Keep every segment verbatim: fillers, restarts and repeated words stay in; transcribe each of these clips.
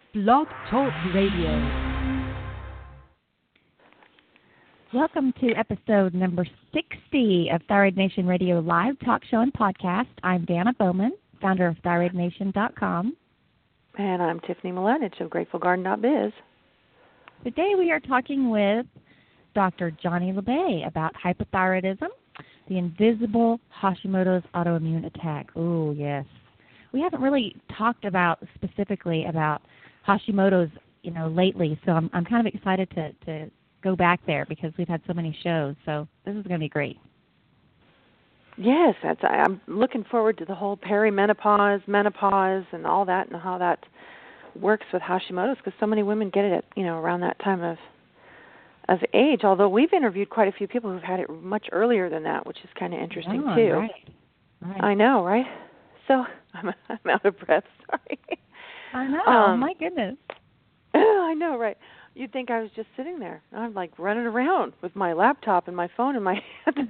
Blog Talk Radio. Welcome to episode number sixty of Thyroid Nation Radio Live Talk Show and Podcast. I'm Dana Bowman, founder of thyroid nation dot com. And I'm Tiffany Milanich of grateful garden dot biz. Today we are talking with Doctor Johnny LeBay about hypothyroidism, the invisible Hashimoto's autoimmune attack. Oh, yes. We haven't really talked about specifically about Hashimoto's, you know, lately, so I'm I'm kind of excited to, to go back there because we've had so many shows. So this is going to be great. Yes, that's. I'm looking forward to the whole perimenopause, menopause, and all that, and how that works with Hashimoto's, because so many women get it at, you know, around that time of of age. Although we've interviewed quite a few people who've had it much earlier than that, which is kind of interesting oh, too. Right. Right. I know, right? So I'm I'm out of breath. Sorry. I know. Um, oh my goodness. I know, right? You'd think I was just sitting there. I'm like running around with my laptop and my phone in my hand.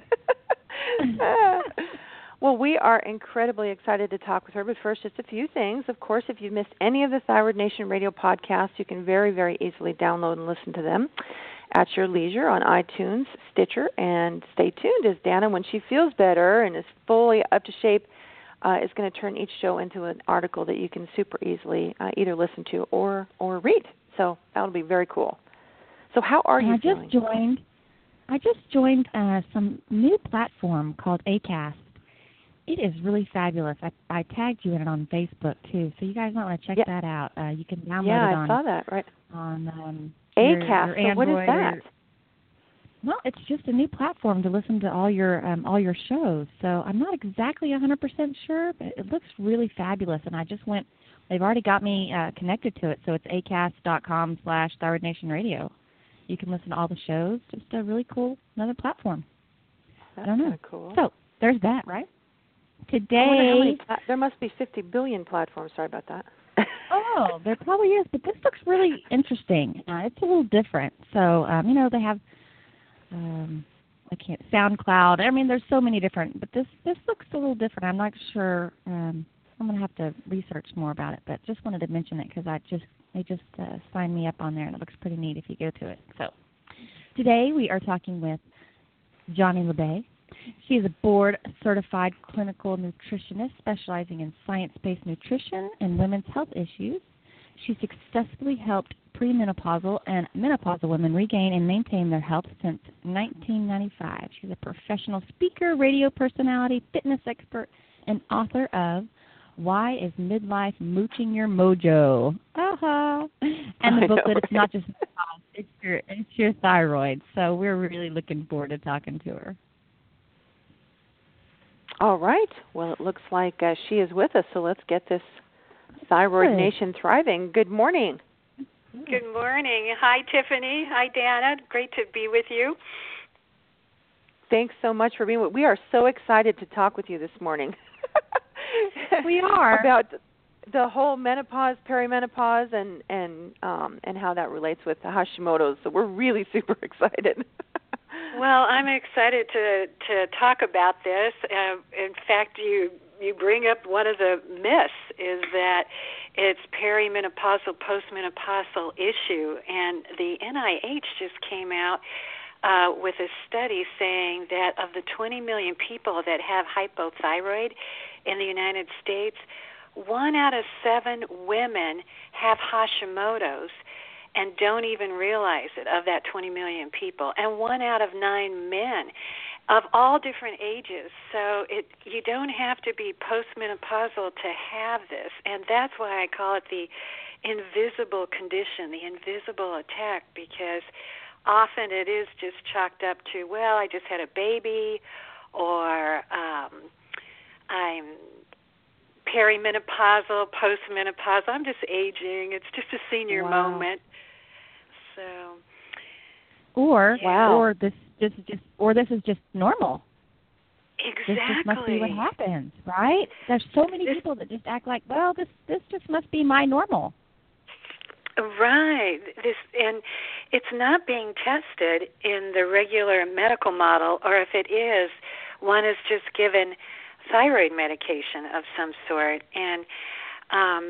Well, we are incredibly excited to talk with her, but first, just a few things. Of course, if you missed any of the Thyroid Nation radio podcasts, you can very, very easily download and listen to them at your leisure on iTunes, Stitcher, and stay tuned as Dana, when she feels better and is fully up to shape, uh, is going to turn each show into an article that you can super easily uh, either listen to or, or read. So that'll be very cool. So how are you I feeling? just joined. I just joined uh, some new platform called Acast. It is really fabulous. I, I tagged you in it on Facebook too, so you guys might want to check yeah. that out. Uh, you can download yeah, it on. I saw that. Right. On um, Acast. Your, your so what is that? Or, well, it's just a new platform to listen to all your um, all your shows. So I'm not exactly one hundred percent sure, but it looks really fabulous. And I just went. They've already got me uh, connected to it, so it's acast dot com slash Thyroid Nation Radio. You can listen to all the shows. Just a really cool another platform. That's I don't know. Kind of cool. So there's that, right? Today, I wonder how many pla- there must be fifty billion platforms. Sorry about that. oh, there probably is, but this looks really interesting. Uh, it's a little different. So, um, you know, they have, um, I can't, SoundCloud. I mean, there's so many different, but this, this looks a little different. I'm not sure. Um, I'm going to have to research more about it, but just wanted to mention it because I just, they just uh, signed me up on there, and it looks pretty neat if you go to it. So today we are talking with Johnny LeBay. She is a board-certified clinical nutritionist specializing in science-based nutrition and women's health issues. She successfully helped premenopausal and menopausal women regain and maintain their health since nineteen ninety-five. She's a professional speaker, radio personality, fitness expert, and author of Why is Midlife Mooching Your Mojo? Uh-huh. And the book that it's not just menopause, it's your, it's your thyroid. So we're really looking forward to talking to her. All right. Well, it looks like uh, she is with us, so let's get this Thyroid Good. Nation thriving. Good morning. Good morning. Hi, Tiffany. Hi, Dana. Great to be with you. Thanks so much for being with us. We are so excited to talk with you this morning. We are. About the whole menopause, perimenopause, and and um, and how that relates with the Hashimoto's. So we're really super excited. Well, I'm excited to to talk about this. Uh, in fact, you you bring up one of the myths is that it's perimenopausal, postmenopausal issue, and the N I H just came out uh, with a study saying that of the twenty million people that have hypothyroid in the United States, one out of seven women have Hashimoto's and don't even realize it, of that twenty million people, and one out of nine men of all different ages. So it you don't have to be postmenopausal to have this, and that's why I call it the invisible condition, the invisible attack, because often it is just chalked up to, well, I just had a baby, or um, I'm perimenopausal, postmenopausal, I'm just aging, it's just a senior wow. moment. So, or yeah. or this this is just or this is just normal. Exactly. This just must be what happens, right? There's so many this, people that just act like, well, this this just must be my normal. Right. This and it's not being tested in the regular medical model, or if it is, one is just given thyroid medication of some sort. And um,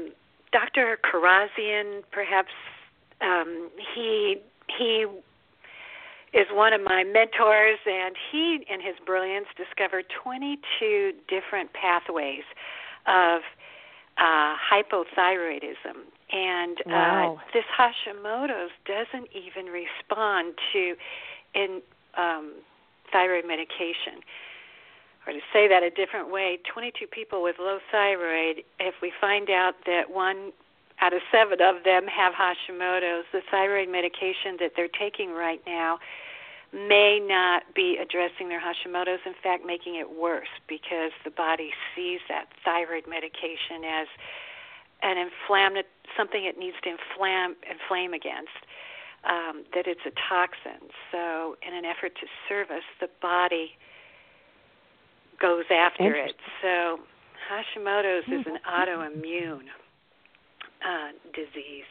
Doctor Karazian, perhaps um, he he is one of my mentors, and he, in his brilliance, discovered twenty-two different pathways of uh, hypothyroidism. And wow. uh, this Hashimoto's doesn't even respond to in um, thyroid medication. Or to say that a different way, twenty-two people with low thyroid, if we find out that one out of seven of them have Hashimoto's, the thyroid medication that they're taking right now may not be addressing their Hashimoto's, in fact, making it worse because the body sees that thyroid medication as an inflammatory, something it needs to inflame, inflame against, um, that it's a toxin. So in an effort to service, the body goes after it. So Hashimoto's is an autoimmune uh, disease.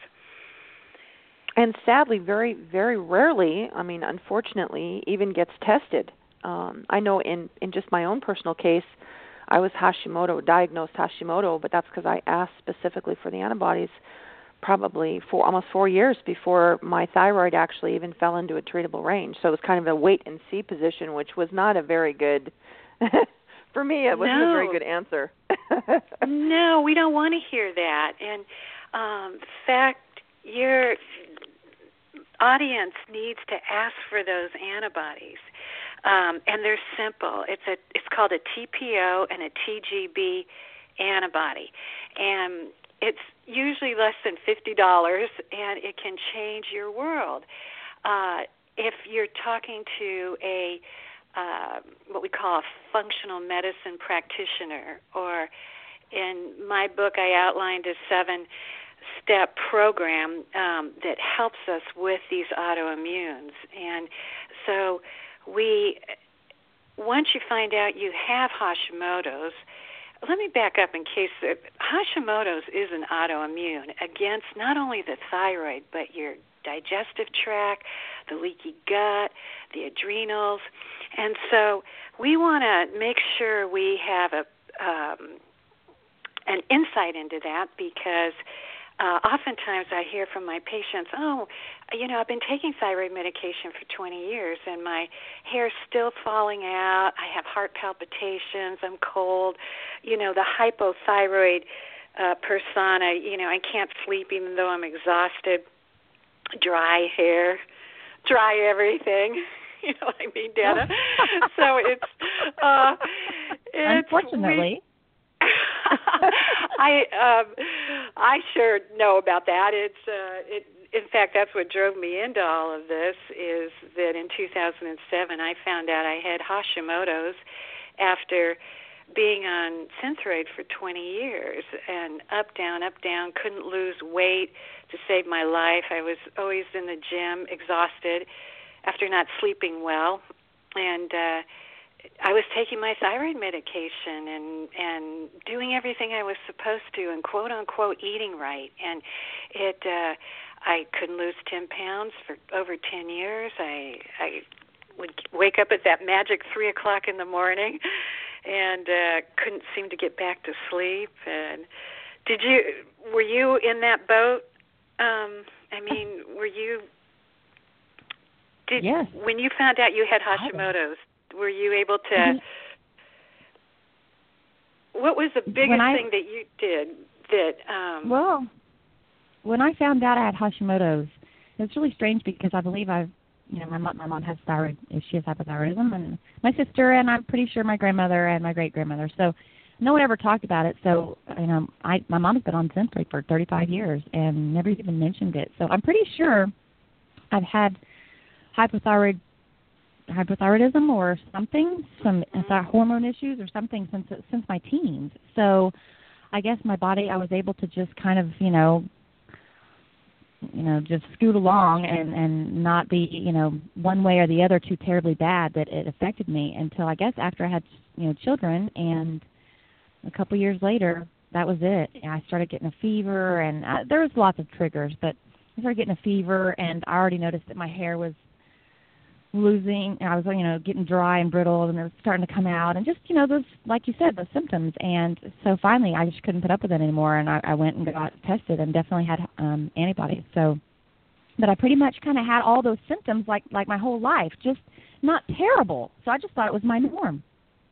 And sadly, very, very rarely, I mean, unfortunately, even gets tested. Um, I know in, in just my own personal case, I was Hashimoto, diagnosed Hashimoto, but that's because I asked specifically for the antibodies probably for almost four years before my thyroid actually even fell into a treatable range. So it was kind of a wait-and-see position, which was not a very good, for me, it wasn't no. a very good answer. No, we don't want to hear that. And um, in fact, your audience needs to ask for those antibodies. Um, and they're simple. It's a it's called a T P O and a T G B antibody, and it's usually less than fifty dollars, and it can change your world. Uh, if you're talking to a uh, what we call a functional medicine practitioner, or in my book, I outlined a seven-step program um, that helps us with these autoimmunes, and so. We, once you find out you have Hashimoto's, let me back up in case that Hashimoto's is an autoimmune against not only the thyroid, but your digestive tract, the leaky gut, the adrenals. And so we want to make sure we have a um, an insight into that because Uh, oftentimes I hear from my patients, oh, you know, I've been taking thyroid medication for twenty years and my hair's still falling out. I have heart palpitations. I'm cold. You know, the hypothyroid uh, persona, you know, I can't sleep even though I'm exhausted. Dry hair, dry everything. You know what I mean, Dana? So it's... Uh, it's Unfortunately... We, I um, I sure know about that. It's uh, it. In fact, that's what drove me into all of this. Is that in two thousand seven I found out I had Hashimoto's after being on Synthroid for twenty years, and up, down, up, down. Couldn't lose weight to save my life. I was always in the gym, exhausted after not sleeping well, and. Uh, I was taking my thyroid medication and and doing everything I was supposed to and quote unquote eating right, and it uh, I couldn't lose ten pounds for over ten years. I I would wake up at that magic three o'clock in the morning, and uh, couldn't seem to get back to sleep. And did you were you in that boat? Um, I mean, were you? Did yes. When you found out you had Hashimoto's? Were you able to, mm-hmm. what was the biggest I, thing that you did that, um, well, when I found out I had Hashimoto's, it was really strange because I believe I've, you know, my mom, my mom has thyroid, she has hypothyroidism, and my sister, and I'm pretty sure my grandmother and my great-grandmother, so no one ever talked about it, so, you know, I, my mom's been on Synthroid for thirty-five years and never even mentioned it, so I'm pretty sure I've had hypothyroid hypothyroidism or something, some mm-hmm. hormone issues or something since since my teens. So I guess my body, I was able to just kind of, you know, you know, just scoot along and, and not be, you know, one way or the other too terribly bad that it affected me until I guess after I had, you know, children, and a couple years later, that was it. I started getting a fever, and I, there was lots of triggers, but I started getting a fever, and I already noticed that my hair was losing, I was, you know, getting dry and brittle, and it was starting to come out, and just, you know, those, like you said, those symptoms. And so finally, I just couldn't put up with it anymore, and I, I went and got tested and definitely had um, antibodies. So, but I pretty much kind of had all those symptoms like, like my whole life, just not terrible. So I just thought it was my norm.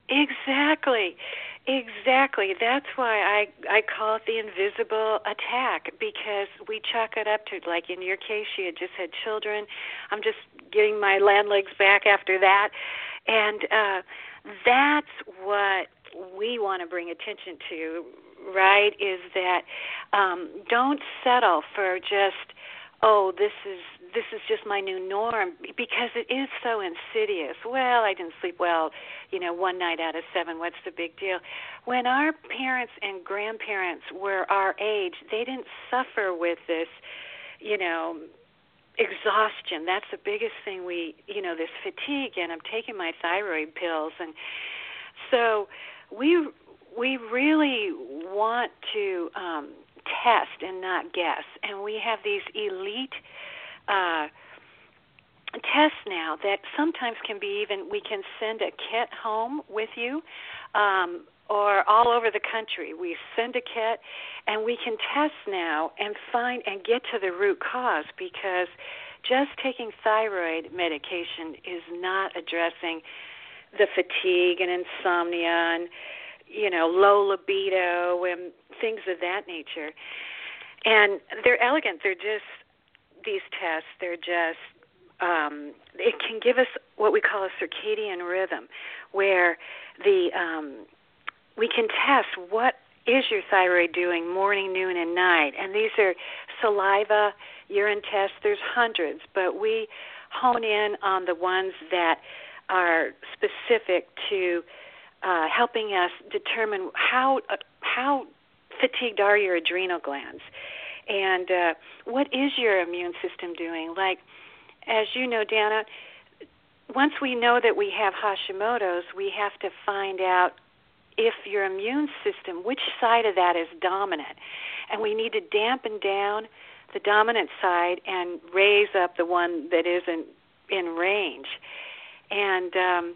Exactly. Exactly. That's why I I call it the invisible attack, because we chalk it up to, like in your case, you had just had children. I'm just getting my land legs back after that. And uh, that's what we want to bring attention to, right, is that um, don't settle for just, oh, this is this is just my new norm, because it is so insidious. Well, I didn't sleep well, you know, one night out of seven. What's the big deal? When our parents and grandparents were our age, they didn't suffer with this, you know, exhaustion. That's the biggest thing we, you know, this fatigue, and I'm taking my thyroid pills. And so we we really want to um, test and not guess. And we have these elite uh, tests now that sometimes can be even, we can send a kit home with you, um, or all over the country. We send a kit, and we can test now and find and get to the root cause, because just taking thyroid medication is not addressing the fatigue and insomnia and, you know, low libido and things of that nature. And they're elegant. They're just, these tests, they're just, um, it can give us what we call a circadian rhythm, where the um, we can test what is your thyroid doing morning, noon, and night. And these are saliva, urine tests. There's hundreds, but we hone in on the ones that are specific to uh, helping us determine how uh, how fatigued are your adrenal glands, and uh, what is your immune system doing. Like, as you know, Dana, once we know that we have Hashimoto's, we have to find out if your immune system, which side of that is dominant. And we need to dampen down the dominant side and raise up the one that isn't in range. And um,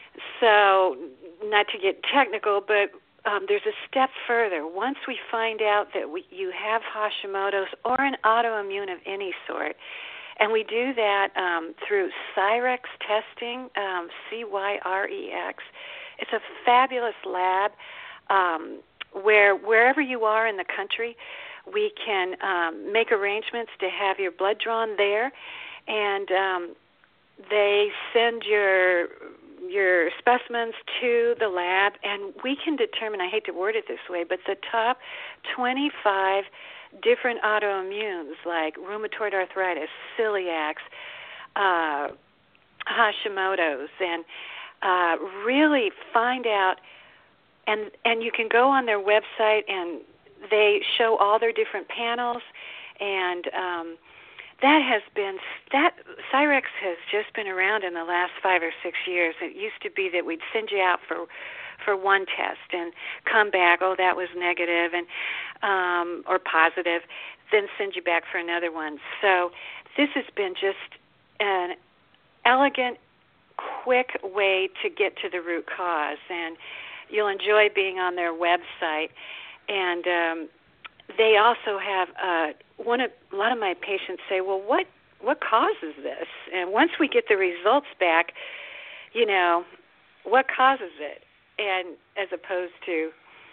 so, not to get technical, but um, there's a step further. Once we find out that we, you have Hashimoto's or an autoimmune of any sort, and we do that um, through Cyrex testing, um, C Y R E X. It's a fabulous lab um, where wherever you are in the country, we can um, make arrangements to have your blood drawn there, and um, they send your your specimens to the lab, and we can determine, I hate to word it this way, but the top twenty-five different autoimmunes like rheumatoid arthritis, celiacs, uh, Hashimoto's, and uh, really find out, and and you can go on their website, and they show all their different panels, and um, that has been, that Cyrex has just been around in the last five or six years. It used to be that we'd send you out for for one test and come back, oh, that was negative, and um, or positive, then send you back for another one. So this has been just an elegant, quick way to get to the root cause, and you'll enjoy being on their website. And um, they also have uh, one of a lot of my patients say, well, what what causes this? And once we get the results back, you know, what causes it? And as opposed to,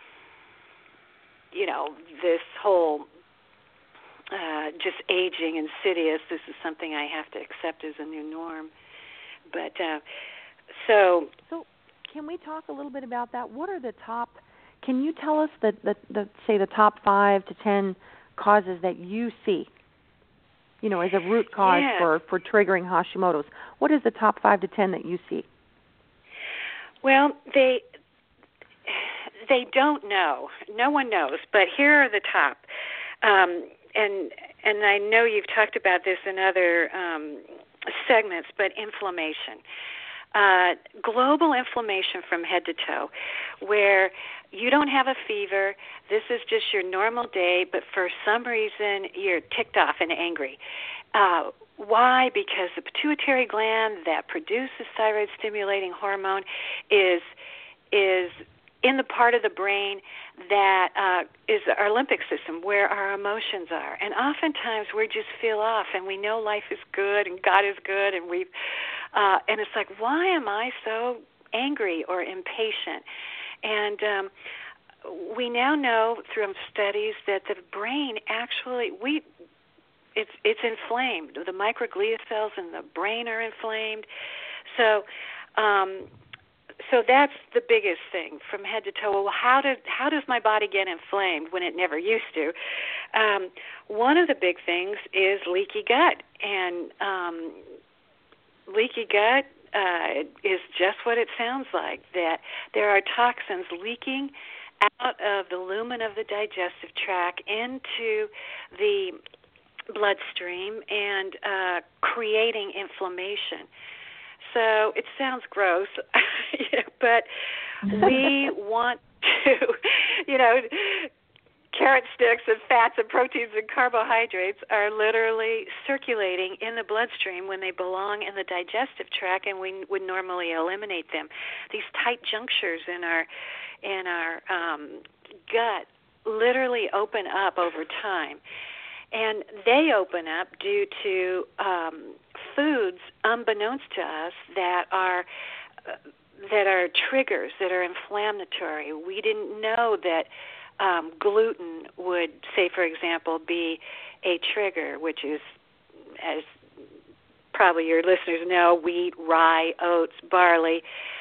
you know, this whole uh, just aging, insidious, this is something I have to accept as a new norm. But uh, so, so can we talk a little bit about that? What are the top? Can you tell us the, the, the say the top five to ten causes that you see? You know, as a root cause yes. for, for triggering Hashimoto's. What is the top five to ten that you see? Well, they they don't know. No one knows. But here are the top. Um, and and I know you've talked about this in other um, segments, but inflammation. uh, global inflammation from head to toe, where you don't have a fever. This is just your normal day, but for some reason you're ticked off and angry. Uh, why? Because the pituitary gland that produces thyroid-stimulating hormone is is in the part of the brain that uh, is our limbic system, where our emotions are. And oftentimes we just feel off, and we know life is good and God is good, and we've uh, and it's like, why am I so angry or impatient? And um, we now know through studies that the brain actually we it's it's inflamed. The microglia cells in the brain are inflamed. So. Um, So that's the biggest thing from head to toe. Well, how did how does my body get inflamed when it never used to? Um, one of the big things is leaky gut, and um, leaky gut uh, is just what it sounds like. That there are toxins leaking out of the lumen of the digestive tract into the bloodstream and uh, creating inflammation. So it sounds gross, but we want to, you know, carrot sticks and fats and proteins and carbohydrates are literally circulating in the bloodstream when they belong in the digestive tract, and we would normally eliminate them. These tight junctures in our in our um, gut literally open up over time. And they open up due to um, foods, unbeknownst to us, that are uh, that are triggers, that are inflammatory. We didn't know that um, gluten would, say, for example, be a trigger, which is, as probably your listeners know, wheat, rye, oats, barley,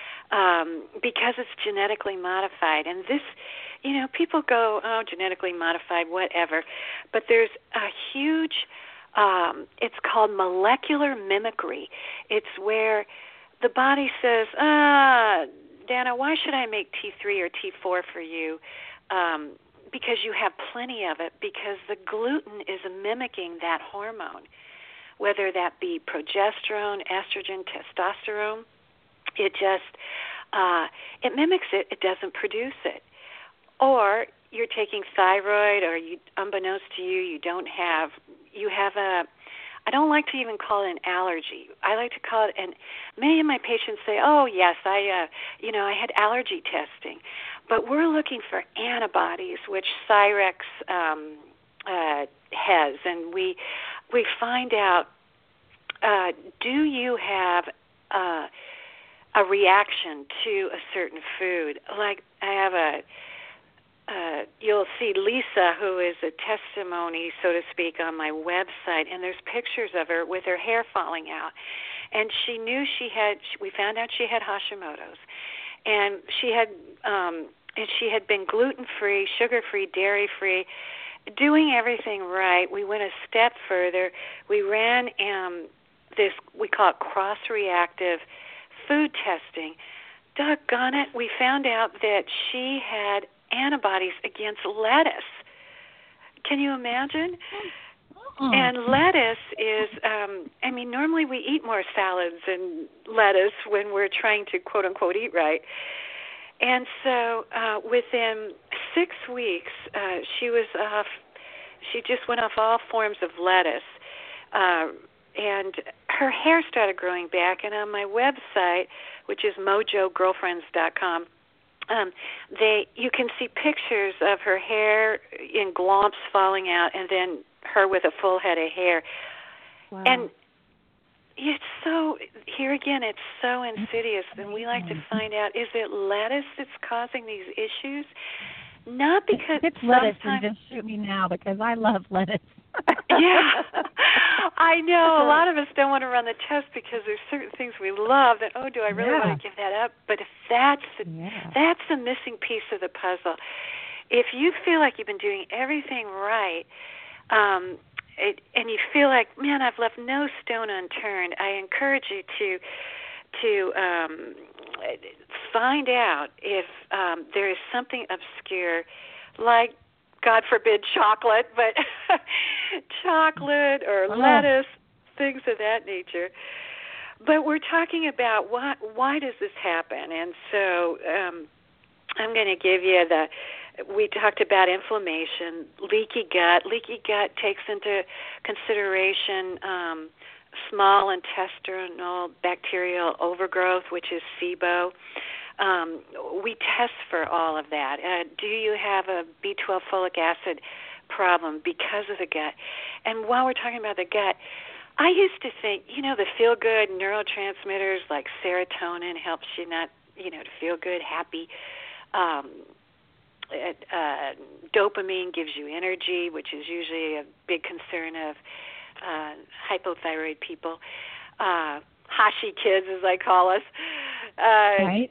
um, because it's genetically modified. And this, you know, people go, oh, genetically modified, whatever. But there's a huge, um, it's called molecular mimicry. It's where the body says, ah, Dana, why should I make T three or T four for you? Um, because you have plenty of it, because the gluten is mimicking that hormone, whether that be progesterone, estrogen, testosterone. It just, uh, it mimics it. It doesn't produce it. Or you're taking thyroid, or you, unbeknownst to you, you don't have, you have a, I don't like to even call it an allergy. I like to call it, and many of my patients say, oh, yes, I, uh, you know, I had allergy testing. But we're looking for antibodies, which Cyrex um, uh, has, and we we find out, uh, do you have uh, a reaction to a certain food? Like I have a, Uh, you'll see Lisa, who is a testimony, so to speak, on my website, and there's pictures of her with her hair falling out. And she knew she had, we found out she had Hashimoto's. And she had, um, and she had been gluten-free, sugar-free, dairy-free, doing everything right. We went a step further. We ran um, this, we call it cross-reactive food testing. Doggone it, we found out that she had antibodies against lettuce. Can you imagine? Oh. And lettuce is, um, I mean, normally we eat more salads and lettuce when we're trying to, quote unquote, eat right. And so uh, within six weeks, uh, she was off, she just went off all forms of lettuce. Uh, and her hair started growing back. And on my website, which is mojo girlfriends dot com, Um, they you can see pictures of her hair in glomps falling out, and then her with a full head of hair. Wow. And it's so, here again, it's so insidious. And we like to find out, is it lettuce that's causing these issues? Not because it's lettuce, and just shoot me now because I love lettuce. Yeah, I know. A lot of us don't want to run the test because there's certain things we love that, oh, do I really yeah. want to give that up? But if that's the, yeah. that's the missing piece of the puzzle. If you feel like you've been doing everything right, um, it, and you feel like, man, I've left no stone unturned, I encourage you to to um, find out if um, there is something obscure, like, God forbid, chocolate, but chocolate or oh. lettuce, things of that nature. but we're talking about why, why does this happen? And so um, I'm going to give you the, we talked about inflammation, leaky gut. Leaky gut takes into consideration um, small intestinal bacterial overgrowth, which is SIBO. Um, we test for all of that. Uh, do you have a B twelve folic acid problem because of the gut? And while we're talking about the gut, I used to think, you know, the feel-good neurotransmitters like serotonin helps you not, you know, to feel good, happy. Um, uh, dopamine gives you energy, which is usually a big concern of uh, hypothyroid people. Uh, Hashi kids, as I call us. Uh, right.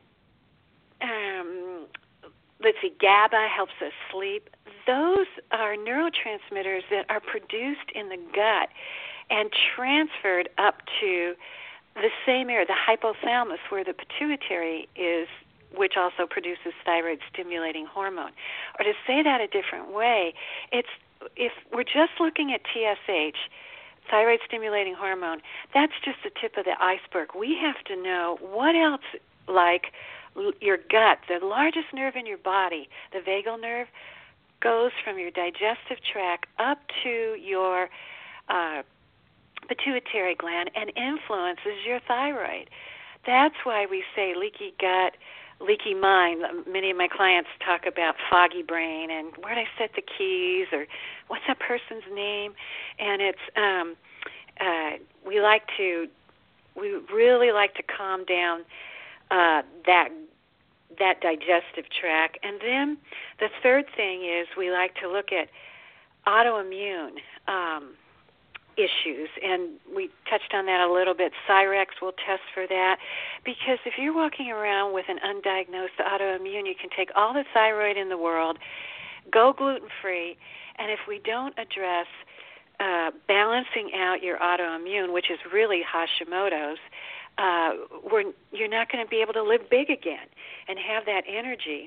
Um, let's see, GABA helps us sleep. Those are neurotransmitters that are produced in the gut and transferred up to the same area, the hypothalamus, where the pituitary is, which also produces thyroid-stimulating hormone. Or to say that a different way, it's if we're just looking at T S H, thyroid-stimulating hormone, that's just the tip of the iceberg. We have to know what else, like your gut, the largest nerve in your body, the vagal nerve, goes from your digestive tract up to your uh, pituitary gland and influences your thyroid. That's why we say leaky gut, leaky mind. Many of my clients talk about foggy brain and where do I set the keys or what's that person's name. And it's um, uh, we like to we really like to calm down uh, that that digestive tract. And then the third thing is we like to look at autoimmune um, issues, and we touched on that a little bit. Cyrex will test for that, because if you're walking around with an undiagnosed autoimmune, you can take all the thyroid in the world, go gluten-free, and if we don't address uh, balancing out your autoimmune, which is really Hashimoto's, uh, we're, you're not going to be able to live big again and have that energy.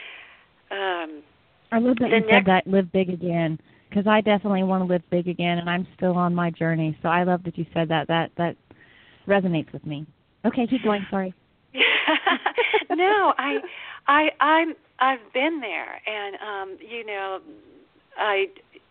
Um, I love that you next, said that, live big again, because I definitely want to live big again, and I'm still on my journey. So I love that you said that. That that resonates with me. Okay, keep going. Sorry. No, I, I, I'm, I've been there, and um, you know, I,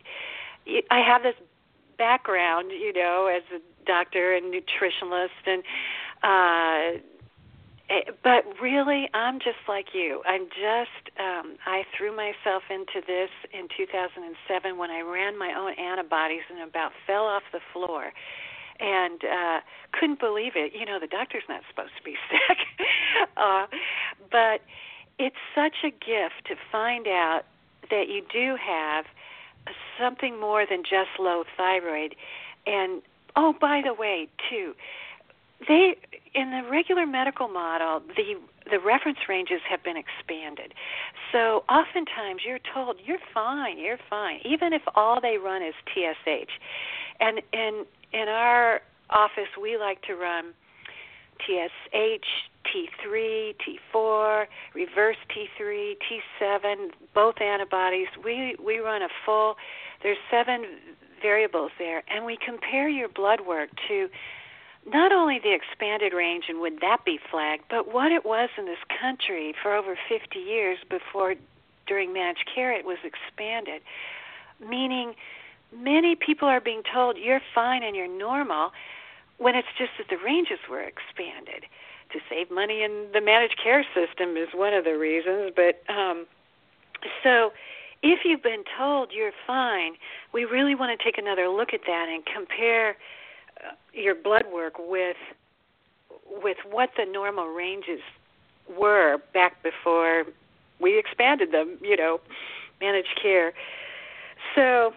I have this background, you know, as a doctor and nutritionist, and uh, but really, I'm just like you. I'm just, um, I threw myself into this in two thousand seven when I ran my own antibodies and about fell off the floor and uh, couldn't believe it. You know, the doctor's not supposed to be sick. uh, but it's such a gift to find out that you do have something more than just low thyroid. And, oh, by the way, too, They, in the regular medical model, the the reference ranges have been expanded. So oftentimes you're told you're fine, you're fine, even if all they run is T S H. And in in our office, we like to run T S H, T three, T four, reverse T three, T seven, both antibodies. We we run a full. There's seven variables there, and we compare your blood work to not only the expanded range and would that be flagged, but what it was in this country for over fifty years before, during managed care, it was expanded. Meaning many people are being told you're fine and you're normal when it's just that the ranges were expanded. To save money in the managed care system is one of the reasons. But um, so if you've been told you're fine, we really want to take another look at that and compare your blood work with with what the normal ranges were back before we expanded them, you know, managed care. So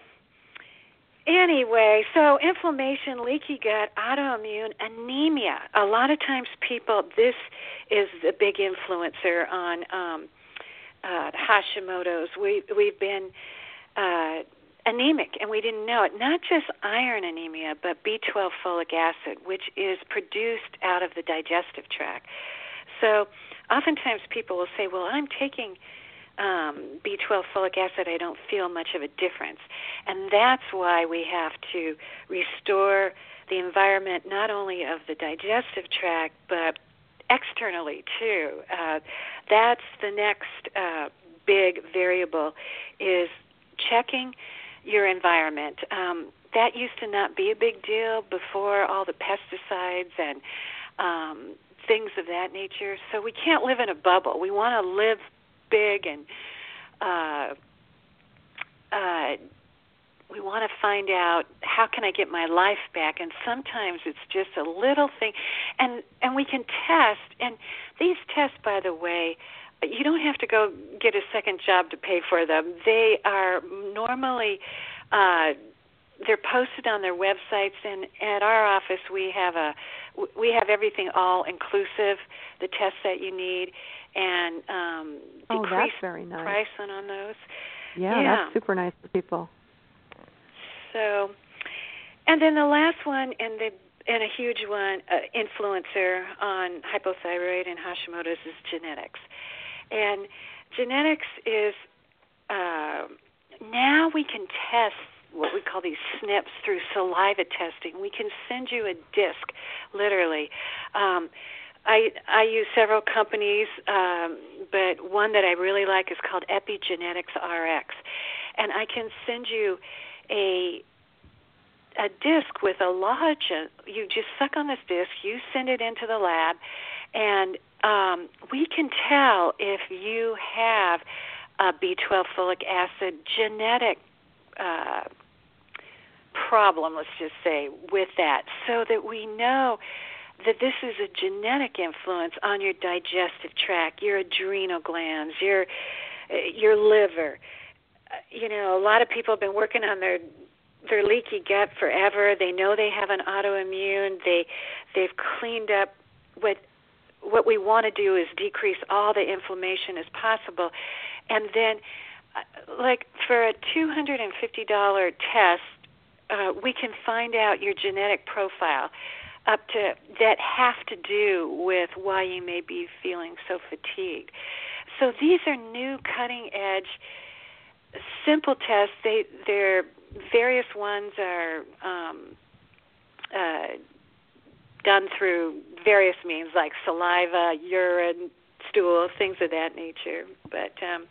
anyway, so inflammation, leaky gut, autoimmune, anemia. A lot of times people, this is the big influencer on um, uh, Hashimoto's. We, we've been uh, anemic, and we didn't know it. Not just iron anemia, but B twelve folic acid, which is produced out of the digestive tract. So oftentimes people will say, well, I'm taking um, B twelve folic acid, I don't feel much of a difference. And that's why we have to restore the environment not only of the digestive tract, but externally too. Uh, that's the next uh, big variable, is checking your environment. Um, that used to not be a big deal before all the pesticides and um, things of that nature. So we can't live in a bubble. We want to live big, and uh, uh, we want to find out, how can I get my life back? And sometimes it's just a little thing. And, and we can test. And these tests, by the way, you don't have to go get a second job to pay for them. They are normally, uh, they're posted on their websites, and at our office we have a, we have everything all inclusive, the tests that you need, and um, oh, decreased that's very nice. price on, on those. Yeah, yeah, that's super nice for people. So, and then the last one, and the and a huge one, uh, influencer on hypothyroid and Hashimoto's, is genetics. And genetics is, uh, now we can test what we call these S N Ps through saliva testing. We can send you a disc, literally. Um, I, I use several companies, um, but one that I really like is called Epigenetics R X. And I can send you a a disc with a lodge. You just suck on this disc, you send it into the lab, and um, we can tell if you have a B twelve folic acid genetic uh, problem, let's just say, with that, so that we know that this is a genetic influence on your digestive tract, your adrenal glands, your your liver. You know, a lot of people have been working on their their leaky gut forever. They know they have an autoimmune. They they've cleaned up. What what we want to do is decrease all the inflammation as possible, and then, like for a two hundred fifty dollars test, uh, we can find out your genetic profile up to that have to do with why you may be feeling so fatigued. So these are new cutting edge simple tests. They they're various ones are um, uh, done through various means, like saliva, urine, stool, things of that nature. But um,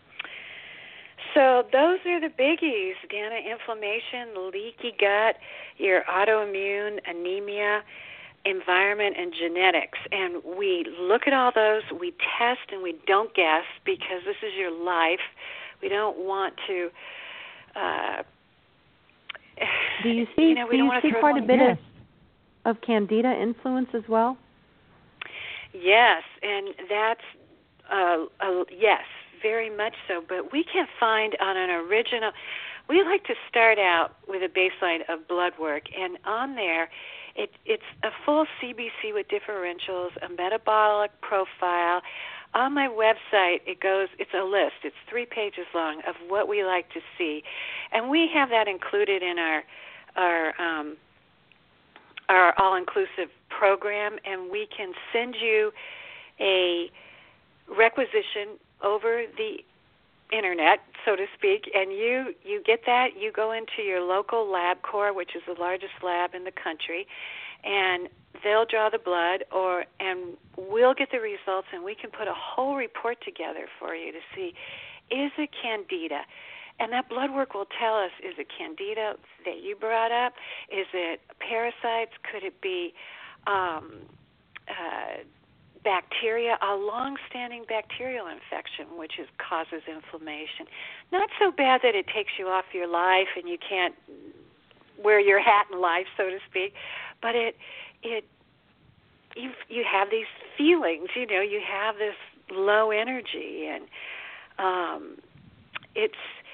so those are the biggies, Dana: inflammation, leaky gut, your autoimmune, anemia, environment, and genetics. And we look at all those, we test, and we don't guess, because this is your life. We don't want to. Uh, do you see? You know, we do don't you want see to quite a bit yes. of of Candida influence as well? Yes, and that's uh, uh, yes, very much so. But we can find on an original. We like to start out with a baseline of blood work, and on there, it, it's a full C B C with differentials, a metabolic profile. On my website, it goes, it's a list, it's three pages long of what we like to see. And we have that included in our our um, our all-inclusive program, and we can send you a requisition over the internet, so to speak, and you, you get that, you go into your local LabCorp, which is the largest lab in the country, and they'll draw the blood, or and we'll get the results, and we can put a whole report together for you to see, is it Candida? And that blood work will tell us, is it Candida that you brought up? Is it parasites? Could it be um, uh, bacteria, a long-standing bacterial infection, which is, causes inflammation? Not so bad that it takes you off your life and you can't wear your hat in life, so to speak, but it it you you have these feelings, you know, you have this low energy, and um, it's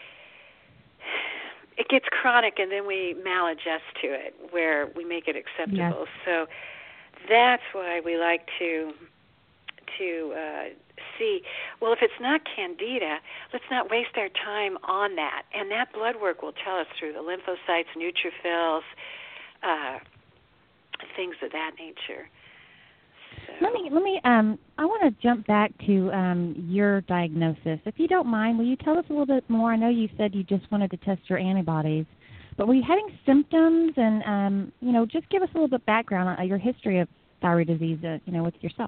it gets chronic, and then we maladjust to it, where we make it acceptable. Yes. So that's why we like to to uh, see, well, if it's not Candida, let's not waste our time on that. And that blood work will tell us through the lymphocytes, neutrophils, uh, things of that nature. So Let me let me um I want to jump back to um your diagnosis. If you don't mind, will you tell us a little bit more? I know you said you just wanted to test your antibodies, but were you having symptoms, and um you know, just give us a little bit of background on your history of thyroid disease, uh, you know, with yourself.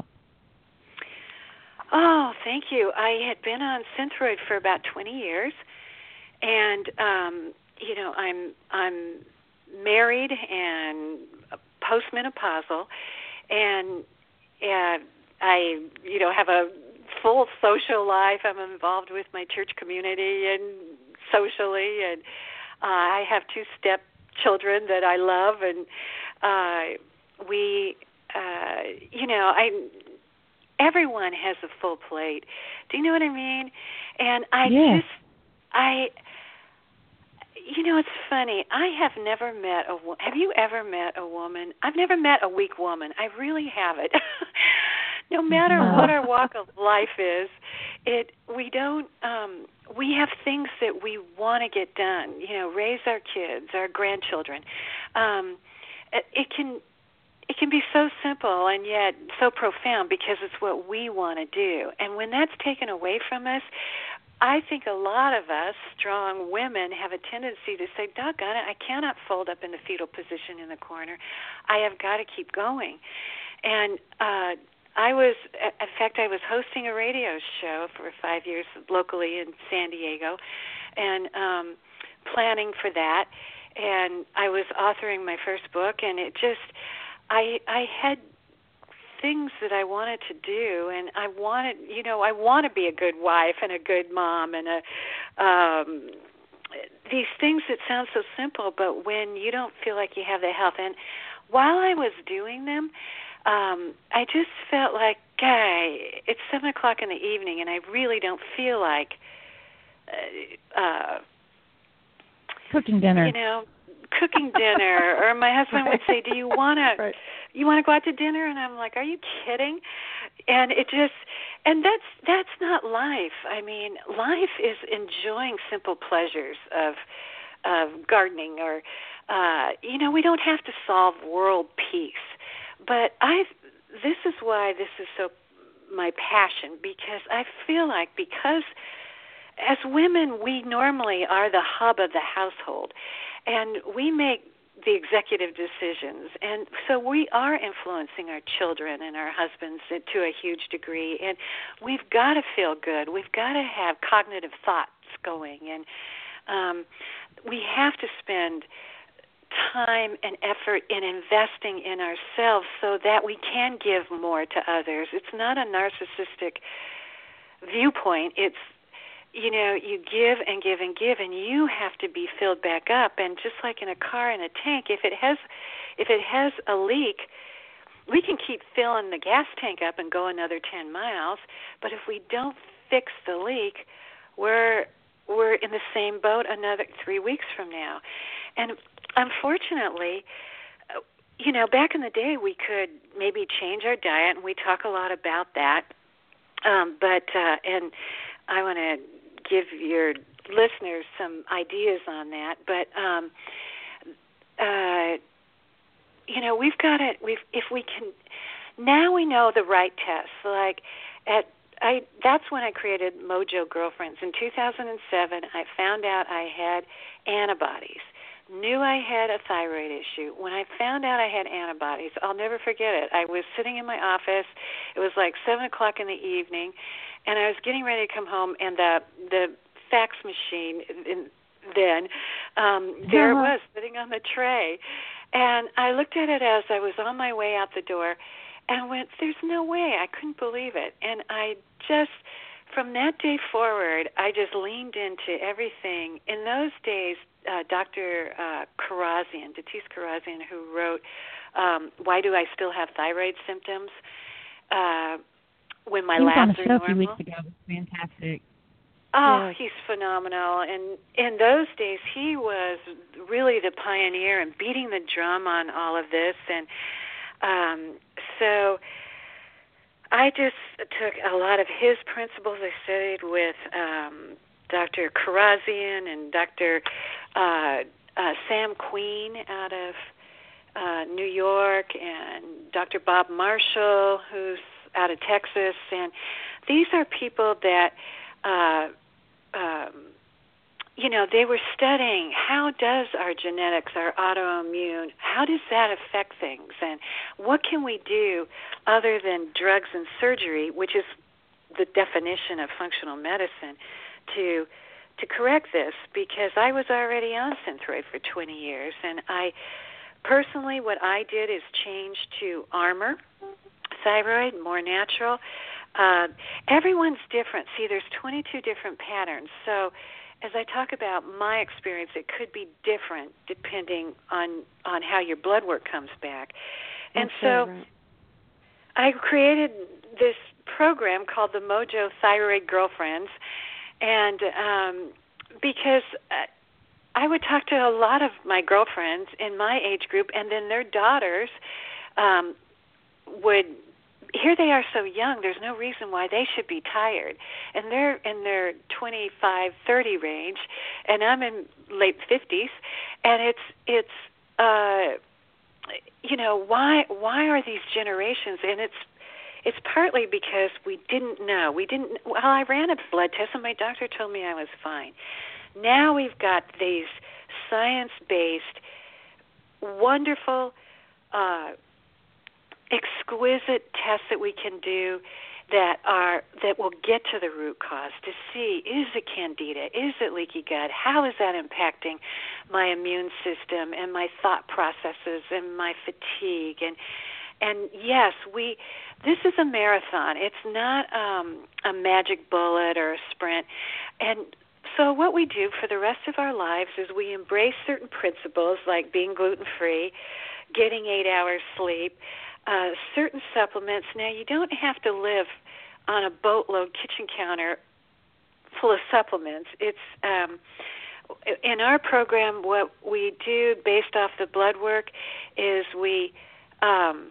Oh, thank you. I had been on Synthroid for about twenty years, and um you know, I'm I'm married and postmenopausal, and and I, you know, have a full social life. I'm involved with my church community and socially, and uh, I have two step children that I love, and uh, we, uh, you know, I. Everyone has a full plate. Do you know what I mean? And I yeah. just, I. You know, it's funny. I have never met a wo- have you ever met a woman? I've never met a weak woman. I really haven't. No matter Wow. what our walk of life is, it we don't um we have things that we want to get done, you know, raise our kids, our grandchildren. Um it, it can it can be so simple and yet so profound because it's what we want to do. And when that's taken away from us, I think a lot of us, strong women, have a tendency to say, doggone it, I cannot fold up in the fetal position in the corner. I have got to keep going. And uh, I was, in fact, I was hosting a radio show for five years locally in San Diego and um, planning for that. And I was authoring my first book, and it just, I, I had things that I wanted to do, and I wanted, you know, I want to be a good wife and a good mom and a um, these things that sound so simple, but when you don't feel like you have the health. And while I was doing them, um, I just felt like, guy, it's seven o'clock in the evening, and I really don't feel like uh, uh, cooking dinner. You know, cooking dinner. Or my husband would say, "Do you want to?" Right. You want to go out to dinner? And I'm like, are you kidding? And it just, and that's that's not life. I mean, life is enjoying simple pleasures of of gardening, or uh, you know, we don't have to solve world peace. But I, this is why this is so my passion, because I feel like because as women we normally are the hub of the household, and we make the executive decisions, and so we are influencing our children and our husbands to a huge degree, and we've got to feel good. We've got to have cognitive thoughts going, and um, we have to spend time and effort in investing in ourselves so that we can give more to others. It's not a narcissistic viewpoint. It's, you know, you give and give and give, and you have to be filled back up. And just like in a car in a tank, if it has, if it has a leak, we can keep filling the gas tank up and go another ten miles. But if we don't fix the leak, we're we're in the same boat another three weeks from now. And unfortunately, you know, back in the day, we could maybe change our diet, and we talk a lot about that. Um, but uh, and I want to give your listeners some ideas on that. But um, uh, you know, we've got it. We've if we can now we know the right tests. Like at I that's when I created Mojo Girlfriends in two thousand seven. I found out I had antibodies. Knew I had a thyroid issue. When I found out I had antibodies, I'll never forget it. I was sitting in my office. It was like seven o'clock in the evening, and I was getting ready to come home, and the the fax machine in, then um, there Uh-huh. it was sitting on the tray, and I looked at it as I was on my way out the door, and went, "There's no way!" I couldn't believe it, and I just. From that day forward, I just leaned into everything. In those days, uh, Doctor Uh, Karazian, Datis Karazian, who wrote um, Why Do I Still Have Thyroid Symptoms? Uh, when my he was on labs the are show a normal. few weeks ago. It was fantastic. Oh, Yeah. he's phenomenal. And in those days, he was really the pioneer in beating the drum on all of this. And um, so I just took a lot of his principles. I studied with um, Doctor Karazian and Doctor Uh, uh, Sam Queen out of uh, New York, and Doctor Bob Marshall, who's out of Texas. And these are people that, uh, um, you know, they were studying how does our genetics, our autoimmune, how does that affect things? And what can we do other than drugs and surgery, which is the definition of functional medicine, to to correct this? Because I was already on Synthroid for twenty years, and I personally, what I did is change to Armor Thyroid, more natural. Uh, everyone's different. See, there's twenty-two different patterns. So as I talk about my experience, it could be different depending on, on how your blood work comes back. And That's so right. I created this program called the Mojo Thyroid Girlfriends, and um, because uh, I would talk to a lot of my girlfriends in my age group, and then their daughters um, would, here they are so young, there's no reason why they should be tired. And they're in their twenty-five, thirty range, and I'm in late fifties, and it's, it's uh, you know, why why are these generations, and it's It's partly because we didn't know. We didn't. Well, I ran a blood test, and my doctor told me I was fine. Now we've got these science-based, wonderful, uh, exquisite tests that we can do that are that will get to the root cause to see, is it candida, is it leaky gut, how is that impacting my immune system and my thought processes and my fatigue. And And yes, we. This is a marathon. It's not um, a magic bullet or a sprint. And so what we do for the rest of our lives is we embrace certain principles like being gluten-free, getting eight hours sleep, uh, certain supplements. Now, you don't have to live on a boatload kitchen counter full of supplements. It's um, in our program, what we do based off the blood work is we um,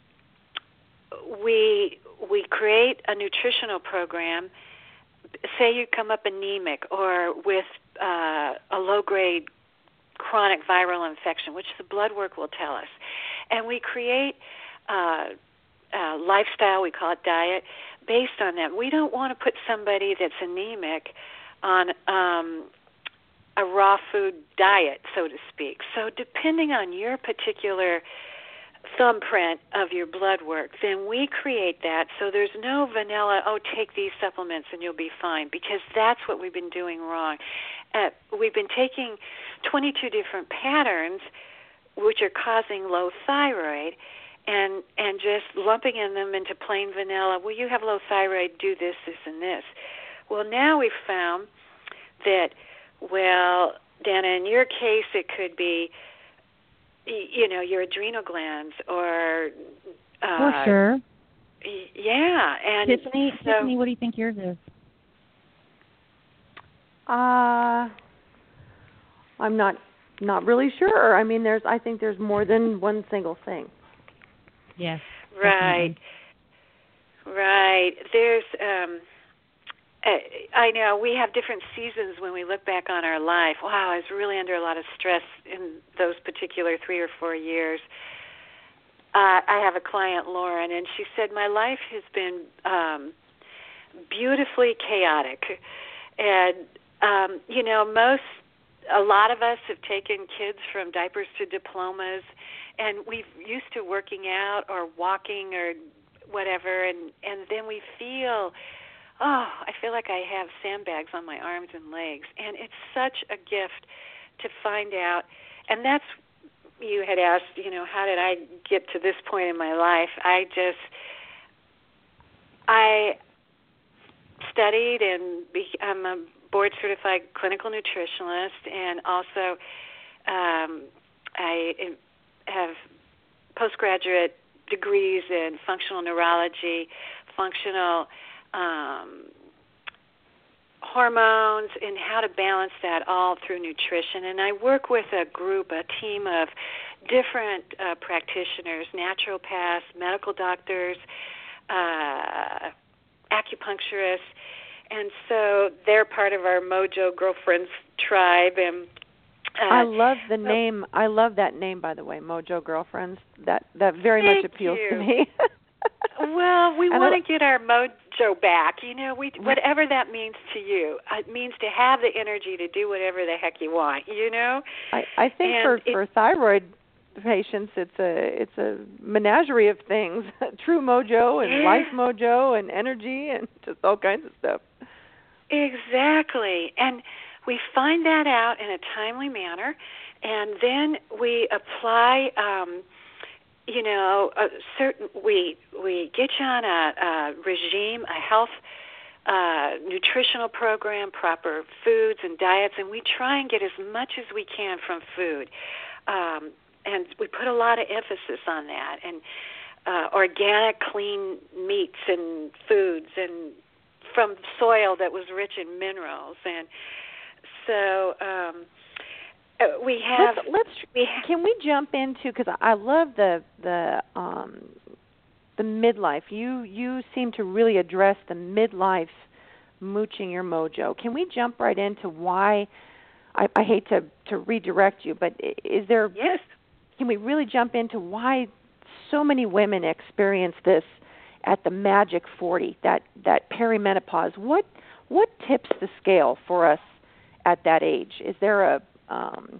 we we create a nutritional program. Say you come up anemic or with uh, a low-grade chronic viral infection, which the blood work will tell us. And we create uh, a lifestyle, we call it diet, based on that. We don't want to put somebody that's anemic on um, a raw food diet, so to speak. So depending on your particular thumbprint of your blood work, then we create that so there's no vanilla, oh, take these supplements and you'll be fine, because that's what we've been doing wrong. Uh, we've been taking twenty-two different patterns which are causing low thyroid and and just lumping in them into plain vanilla, well, you have low thyroid, do this, this, and this. Well, now we've found that, well, Dana, in your case it could be you know, your adrenal glands or... Uh, For sure. Yeah. And Tiffany, so, Tiffany, what do you think yours is? Uh, I'm not not really sure. I mean, there's I think there's more than one single thing. Yes. Right. Definitely. Right. There's... Um, I know we have different seasons when we look back on our life. Wow, I was really under a lot of stress in those particular three or four years. Uh, I have a client, Lauren, and she said, my life has been um, beautifully chaotic. And, um, you know, most, a lot of us have taken kids from diapers to diplomas, and we've used to working out or walking or whatever, and, and then we feel... oh, I feel like I have sandbags on my arms and legs. And it's such a gift to find out. And that's, you had asked, you know, how did I get to this point in my life? I just, I studied and be, I'm a board-certified clinical nutritionalist, and also um, I have postgraduate degrees in functional neurology, functional Um, hormones, and how to balance that all through nutrition. And I work with a group, a team of different uh, practitioners, naturopaths, medical doctors, uh, acupuncturists, and so they're part of our Mojo Girlfriends tribe. And Uh, I love the name. I love that name, by the way, Mojo Girlfriends. That that very much appeals you. to me. Well, we and want to get our mojo back. You know, we whatever that means to you. It means to have the energy to do whatever the heck you want. You know. I I think and for it, for thyroid patients, it's a it's a menagerie of things: true mojo and yeah. life mojo and energy and just all kinds of stuff. Exactly, and we find that out in a timely manner, and then we apply, um, you know, a certain. We we get you on a, a regime, a health, uh, nutritional program, proper foods and diets, and we try and get as much as we can from food, um, and we put a lot of emphasis on that, and uh, organic, clean meats and foods, and from soil that was rich in minerals, and so um, we have. Let's, let's we ha- can we jump into, because I love the the um, the midlife. You you seem to really address the midlife mooching your mojo. Can we jump right into why? I, I hate to, to redirect you, but is there? Yes. Can we really jump into why so many women experience this at the magic forty, that that perimenopause? What what tips the scale for us at that age? Is there a um,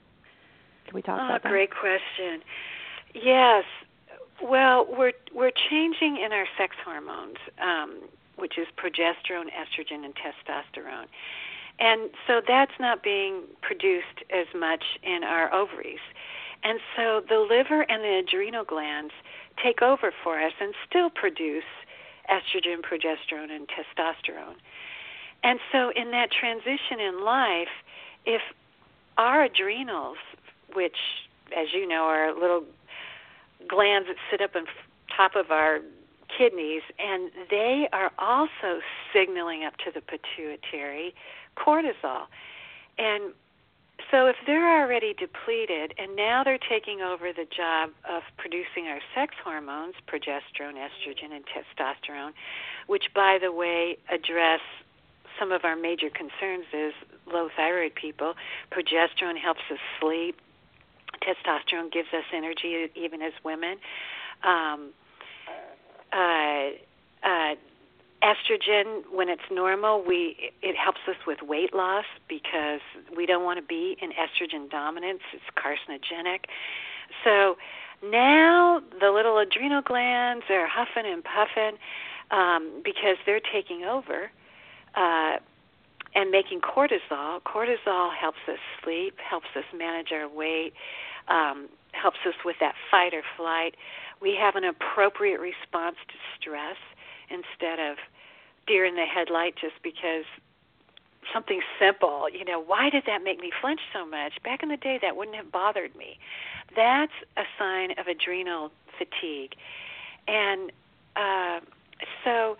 can we talk oh, about that? Great question. Yes. Well, we're we're changing in our sex hormones, um, which is progesterone, estrogen, and testosterone, and so that's not being produced as much in our ovaries, and so the liver and the adrenal glands take over for us and still produce estrogen, progesterone, and testosterone. And so in that transition in life, if our adrenals, which, as you know, are little glands that sit up on top of our kidneys, and they are also signaling up to the pituitary cortisol. And so if they're already depleted and now they're taking over the job of producing our sex hormones, progesterone, estrogen, and testosterone, which, by the way, address some of our major concerns as low thyroid people. Progesterone helps us sleep. Testosterone gives us energy even as women. Um, uh, uh, estrogen, when it's normal, we it helps us with weight loss because we don't want to be in estrogen dominance. It's carcinogenic. So now the little adrenal glands are huffing and puffing um, because they're taking over uh, and making cortisol. Cortisol helps us sleep, helps us manage our weight, um, helps us with that fight or flight. We have an appropriate response to stress instead of deer in the headlight just because something simple, you know, why did that make me flinch so much? Back in the day, that wouldn't have bothered me. That's a sign of adrenal fatigue. And uh, so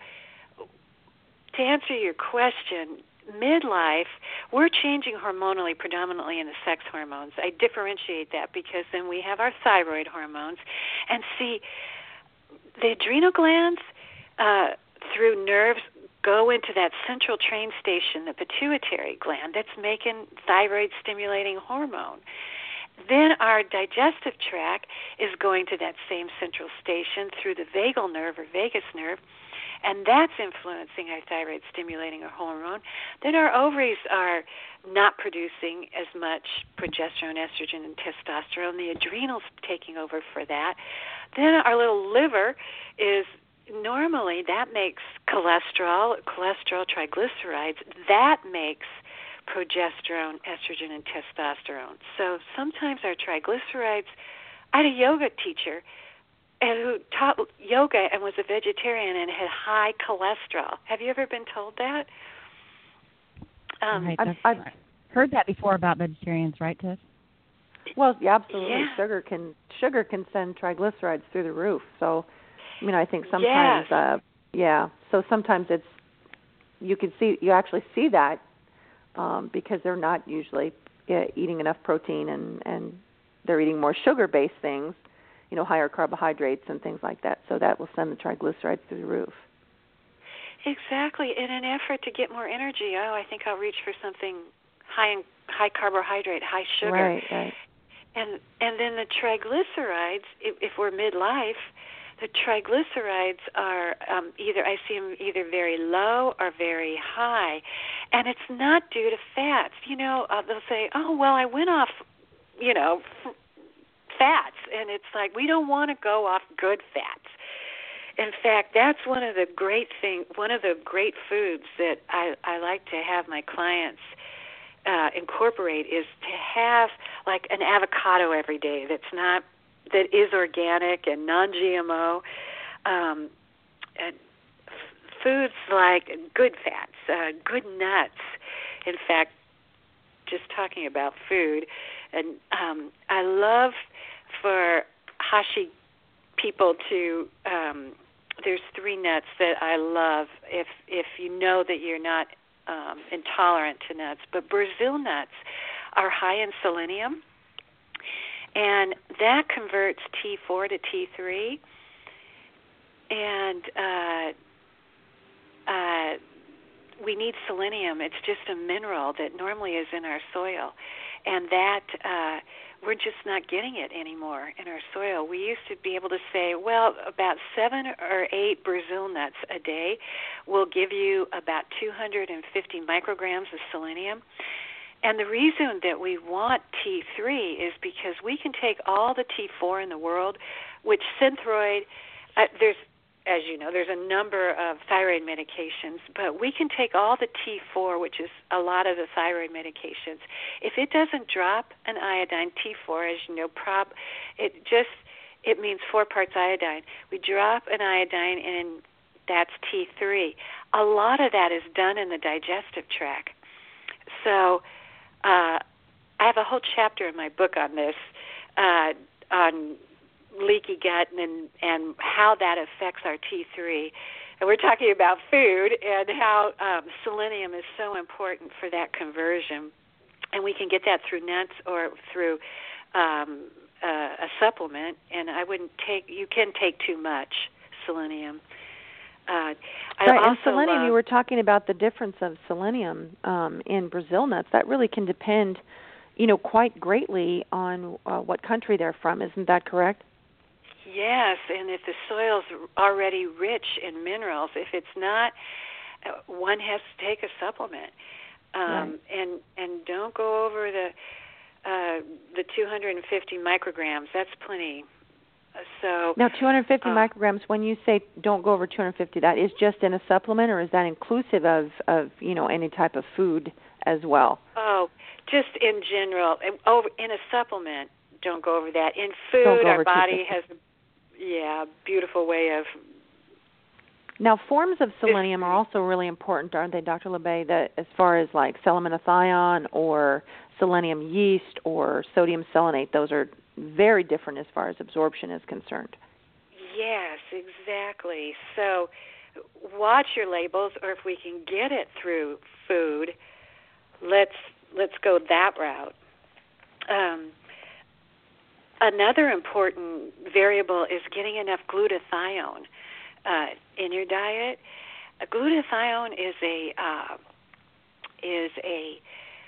to answer your question, midlife, we're changing hormonally predominantly in the sex hormones. I differentiate that because then we have our thyroid hormones. And see, the adrenal glands, uh, through nerves, go into that central train station, the pituitary gland, that's making thyroid-stimulating hormone. Then our digestive tract is going to that same central station through the vagal nerve or vagus nerve, and that's influencing our thyroid-stimulating hormone. Then our ovaries are not producing as much progesterone, estrogen, and testosterone. The adrenals taking over for that. Then our little liver is normally that makes cholesterol, cholesterol, triglycerides. That makes progesterone, estrogen, and testosterone. So sometimes our triglycerides, I had a yoga teacher who taught yoga and was a vegetarian and had high cholesterol. Have you ever been told that? Um, right, I've, I've heard that before about vegetarians, right, Tiff? Well, yeah, absolutely. Yeah. Sugar can sugar can send triglycerides through the roof. So, I mean, I think sometimes, yes. uh, yeah. So sometimes it's you can see you actually see that um, because they're not usually uh, eating enough protein and and they're eating more sugar-based things, you know, higher carbohydrates and things like that. So that will send the triglycerides through the roof. Exactly. In an effort to get more energy, oh, I think I'll reach for something high in high carbohydrate, high sugar. Right, right. And and then the triglycerides, if, if we're midlife, the triglycerides are um, either, I see them either very low or very high. And it's not due to fats. You know, uh, they'll say, oh, well, I went off, you know, f- fats. And it's like, we don't want to go off good fats. In fact, that's one of the great thing, one of the great foods that I, I like to have my clients uh, incorporate is to have like an avocado every day that's not, that is organic and non-G M O. Um, and f- foods like good fats, uh, good nuts. In fact, just talking about food, and um, I love for Hashi people to. Um, there's three nuts that I love. If if you know that you're not um, intolerant to nuts, but Brazil nuts are high in selenium, and that converts T four to T three. And uh, uh, we need selenium. It's just a mineral that normally is in our soil, and that uh, we're just not getting it anymore in our soil. We used to be able to say, well, about seven or eight Brazil nuts a day will give you about two hundred fifty micrograms of selenium. And the reason that we want T three is because we can take all the T four in the world, which Synthroid, uh, there's, as you know, there's a number of thyroid medications, but we can take all the T four, which is a lot of the thyroid medications. If it doesn't drop an iodine, T four, as you know, prop, it just, it means four parts iodine. We drop an iodine and that's T three. A lot of that is done in the digestive tract. So uh, I have a whole chapter in my book on this, uh, on leaky gut and and how that affects our T three. And we're talking about food and how um, selenium is so important for that conversion. And we can get that through nuts or through um, uh, a supplement. And I wouldn't take, you can take too much selenium. Uh, I right, also and selenium, love, you were talking about the difference of selenium um, in Brazil nuts. That really can depend, you know, quite greatly on uh, what country they're from. Isn't that correct? Yes, and if the soil's already rich in minerals, if it's not, one has to take a supplement. Um, right. and and don't go over the uh, the two hundred fifty micrograms. That's plenty. So now, two hundred fifty um, micrograms. When you say don't go over two hundred fifty, that is just in a supplement, or is that inclusive of, of you know any type of food as well? Oh, just in general, over in a supplement. Don't go over that. In food, our body has a yeah beautiful way of. Now, forms of selenium are also really important, aren't they, Doctor LeBay, that as far as like selemenothion or selenium yeast or sodium selenate, those are very different as far as absorption is concerned. Yes, exactly. So watch your labels, or if we can get it through food, let's let's go that route. Um, another important variable is getting enough glutathione Uh, in your diet. Uh, glutathione is a uh, is a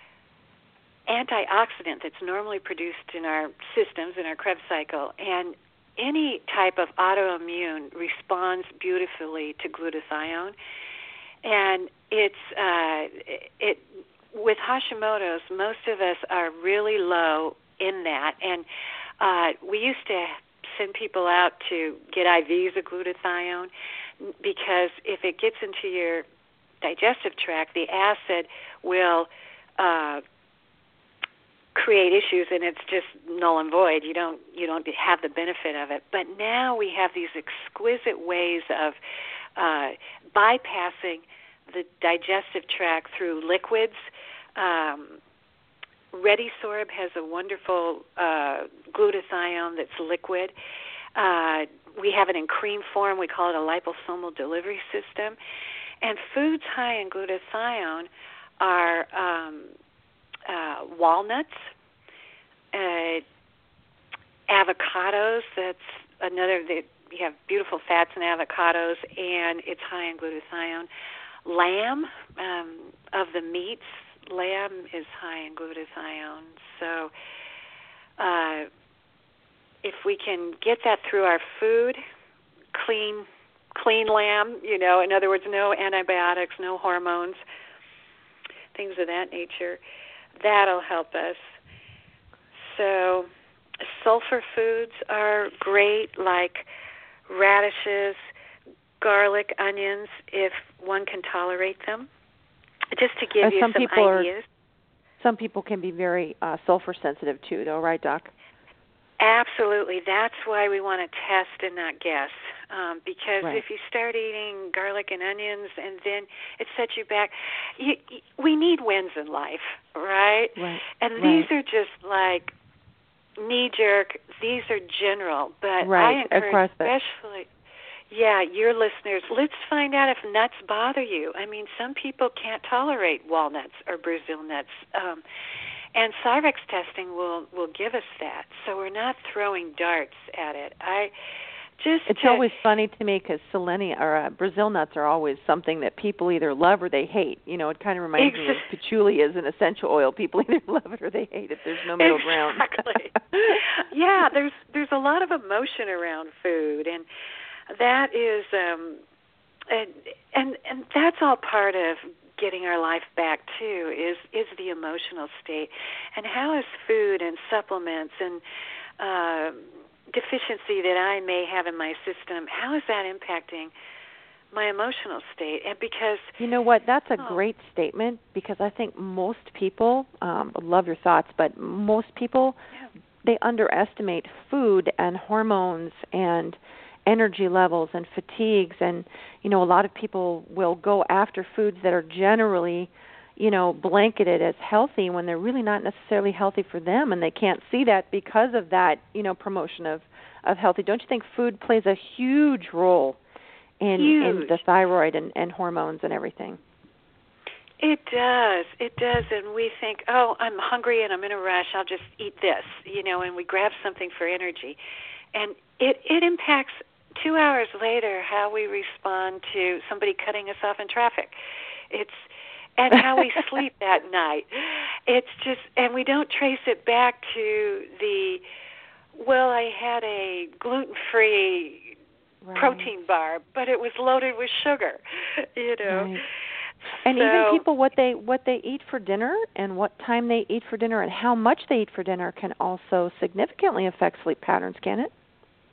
antioxidant that's normally produced in our systems, in our Krebs cycle, and any type of autoimmune responds beautifully to glutathione. And it's uh, it with Hashimoto's, most of us are really low in that, and uh, we used to send people out to get I Vs of glutathione because if it gets into your digestive tract, the acid will uh, create issues, and it's just null and void. You don't you don't have the benefit of it. But now we have these exquisite ways of uh, bypassing the digestive tract through liquids. Um, ReadySorb has a wonderful uh, glutathione that's liquid. Uh, we have it in cream form. We call it a liposomal delivery system. And foods high in glutathione are um, uh, walnuts, uh, avocados. That's another. That you have beautiful fats in avocados, and it's high in glutathione. Lamb, um, of the meats, lamb is high in glutathione. So uh, if we can get that through our food, clean, clean lamb, you know, in other words, no antibiotics, no hormones, things of that nature, that'll help us. So sulfur foods are great, like radishes, garlic, onions, if one can tolerate them. Just to give uh, you some, some people ideas. Are, some people can be very uh, sulfur sensitive too, though, right, Doc? Absolutely. That's why we want to test and not guess. Um, because right. if you start eating garlic and onions and then it sets you back, you, you, we need wins in life, right? Right. And right. these are just like knee-jerk. These are general. But right. I encourage Across especially, yeah, your listeners, let's find out if nuts bother you. I mean, some people can't tolerate walnuts or Brazil nuts. Um, And Cyrex testing will, will give us that, so we're not throwing darts at it. I just it's to, always funny to me because selenium or uh, Brazil nuts are always something that people either love or they hate. You know, it kind of reminds ex- me of patchouli as an essential oil. People either love it or they hate it. There's no middle ground. Exactly. Yeah, there's there's a lot of emotion around food, and that is um, and and and that's all part of getting our life back too, is is the emotional state, and how is food and supplements and uh, deficiency that I may have in my system, how is that impacting my emotional state? And because you know what, that's a oh. great statement, because I think most people, um, I love your thoughts, but most people yeah. they underestimate food and hormones and energy levels and fatigues, and you know a lot of people will go after foods that are generally you know blanketed as healthy when they're really not necessarily healthy for them, and they can't see that because of that you know promotion of of healthy. Don't you think food plays a huge role in huge. in the thyroid and, and hormones and everything? It does. It does. And we think, oh, I'm hungry and I'm in a rush, I'll just eat this, you know, and we grab something for energy. And it, it impacts two hours later how we respond to somebody cutting us off in traffic. It's and how we sleep that night. It's just, and we don't trace it back to the, well, I had a gluten-free right. protein bar, but it was loaded with sugar, you know. Right. And so, even people, what they what they eat for dinner and what time they eat for dinner and how much they eat for dinner can also significantly affect sleep patterns, can it?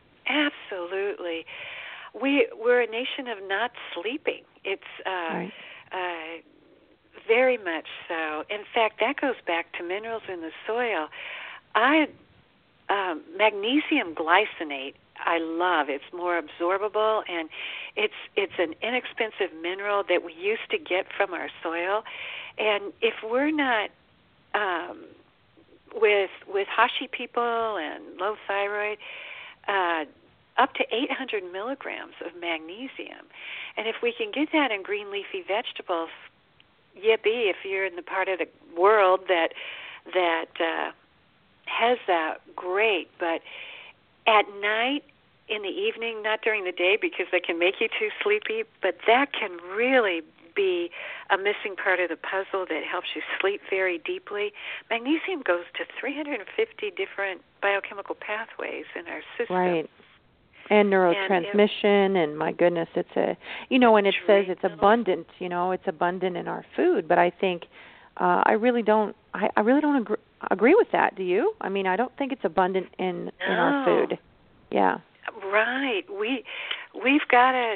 Absolutely. We we're a nation of not sleeping. It's uh, right. uh, very much so. In fact, that goes back to minerals in the soil. I um, magnesium glycinate I love. It's more absorbable, and it's it's an inexpensive mineral that we used to get from our soil. And if we're not um, with with Hashi people and low thyroid, uh, up to eight hundred milligrams of magnesium. And if we can get that in green leafy vegetables, yippee! If you're in the part of the world that that uh, has that, great. But at night, in the evening, not during the day because they can make you too sleepy, but that can really be a missing part of the puzzle that helps you sleep very deeply. Magnesium goes to three hundred fifty different biochemical pathways in our system. Right. And neurotransmission, and, it, and my goodness, it's a, you know, and it says it's abundant, you know, it's abundant in our food, but I think, uh, I really don't, I, I really don't agree, agree with that. Do you? I mean, I don't think it's abundant in, no. in our food. Yeah. Right. We, we've got to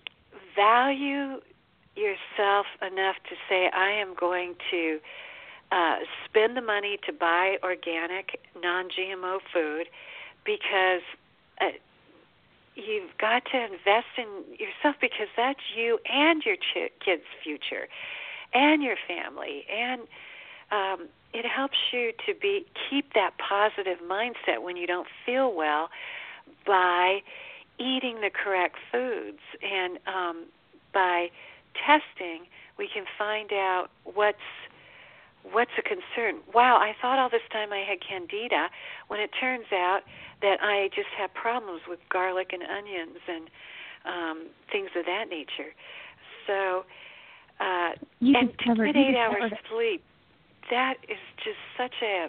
value yourself enough to say, I am going to uh, spend the money to buy organic, non-G M O food, because uh, you've got to invest in yourself, because that's you and your ch- kids' future and your family. And um, it helps you to be keep that positive mindset when you don't feel well by eating the correct foods. And um, by testing, we can find out what's what's a concern. Wow, I thought all this time I had candida, when it turns out that I just have problems with garlic and onions and um, things of that nature. So, uh, you and to discovered, get eight you hours discovered, sleep. that is just such a,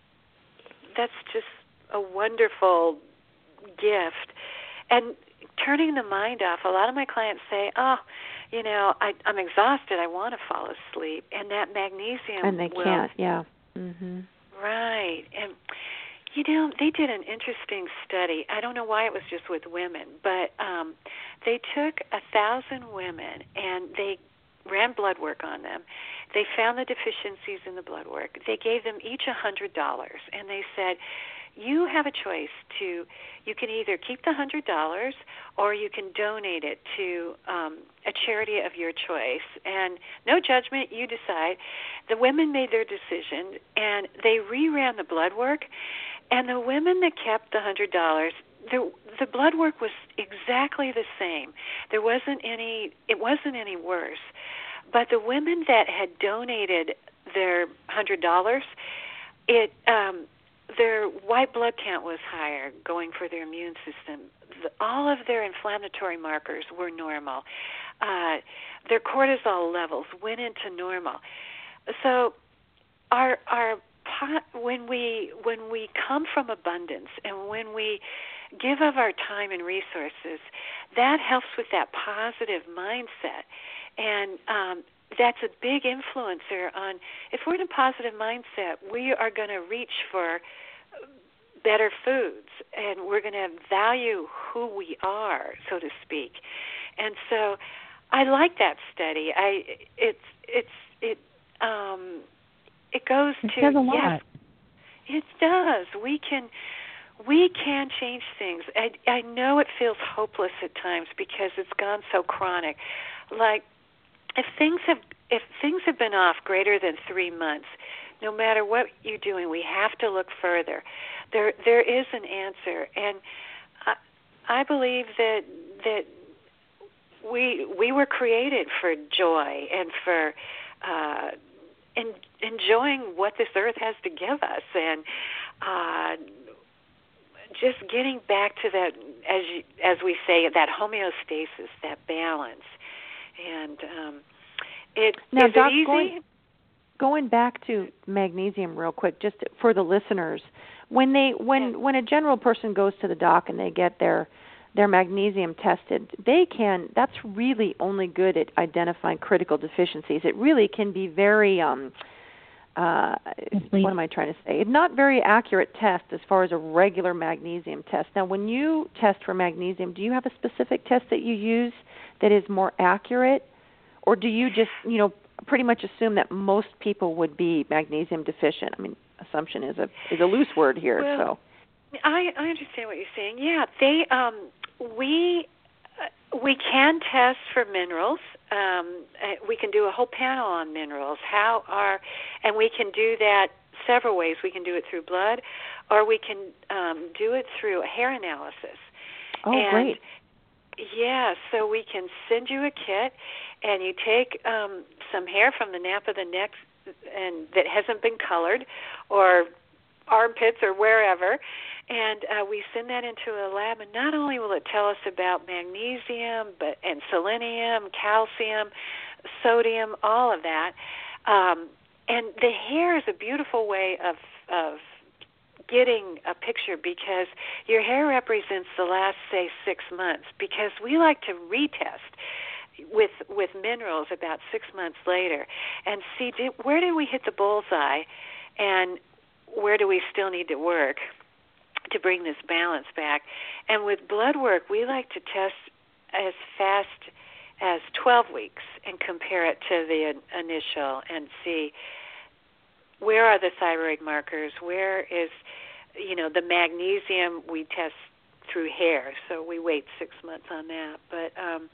that's just a wonderful gift. And turning the mind off, a lot of my clients say, oh, you know, I, I'm exhausted, I want to fall asleep. And that magnesium And they will, can't, yeah. Mm-hmm. Right. And, you know, they did an interesting study. I don't know why it was just with women, but um, they took a thousand women and they ran blood work on them. They found the deficiencies in the blood work. They gave them each one hundred dollars, and they said, you have a choice to, you can either keep the one hundred dollars or you can donate it to um, a charity of your choice. And no judgment, you decide. The women made their decision, and they reran the blood work, and the women that kept the one hundred dollars, the the blood work was exactly the same. There wasn't any, it wasn't any worse. But the women that had donated their one hundred dollars, it um, their white blood count was higher, going for their immune system. The, all of their inflammatory markers were normal. Uh, their cortisol levels went into normal. So our our when we when we come from abundance and when we give of our time and resources, that helps with that positive mindset. And um, that's a big influencer on, if we're in a positive mindset, we are going to reach for better foods, and we're going to value who we are, so to speak. And so I like that study. I it's it's it um it goes it to does a lot. Yes, it does. We can we can change things. I I know it feels hopeless at times because it's gone so chronic. Like if things have if things have been off greater than three months, no matter what you're doing, we have to look further. There there is an answer, and I, I believe that that we we were created for joy and for uh, in, enjoying what this earth has to give us, and uh, just getting back to that, as you, as we say, that homeostasis, that balance. And um, it now, is Doc, it easy? Going, going back to magnesium real quick, just for the listeners, when they when yeah. when a general person goes to the doc and they get their their magnesium tested, they can. That's really only good at identifying critical deficiencies. It really can be very. Um, uh, what am I trying to say? It's not very accurate test as far as a regular magnesium test. Now, when you test for magnesium, do you have a specific test that you use that is more accurate, or do you just, you know, pretty much assume that most people would be magnesium deficient? I mean, assumption is a is a loose word here. Well, so I I understand what you're saying. Yeah, they um we uh, we can test for minerals. Um, we can do a whole panel on minerals. How are and we can do that several ways. We can do it through blood, or we can um, do it through a hair analysis. Oh, and great. Yeah, so we can send you a kit, and you take um, some hair from the nape of the neck and that hasn't been colored, or armpits or wherever, and uh, we send that into a lab, and not only will it tell us about magnesium, but and selenium, calcium, sodium, all of that. Um, and the hair is a beautiful way of of getting a picture, because your hair represents the last, say, six months, because we like to retest with with minerals about six months later and see did, where did we hit the bullseye, and where do we still need to work to bring this balance back. And with blood work, we like to test as fast as twelve weeks and compare it to the initial and see where are the thyroid markers, where is, you know, the magnesium we test through hair, so we wait six months on that. But um,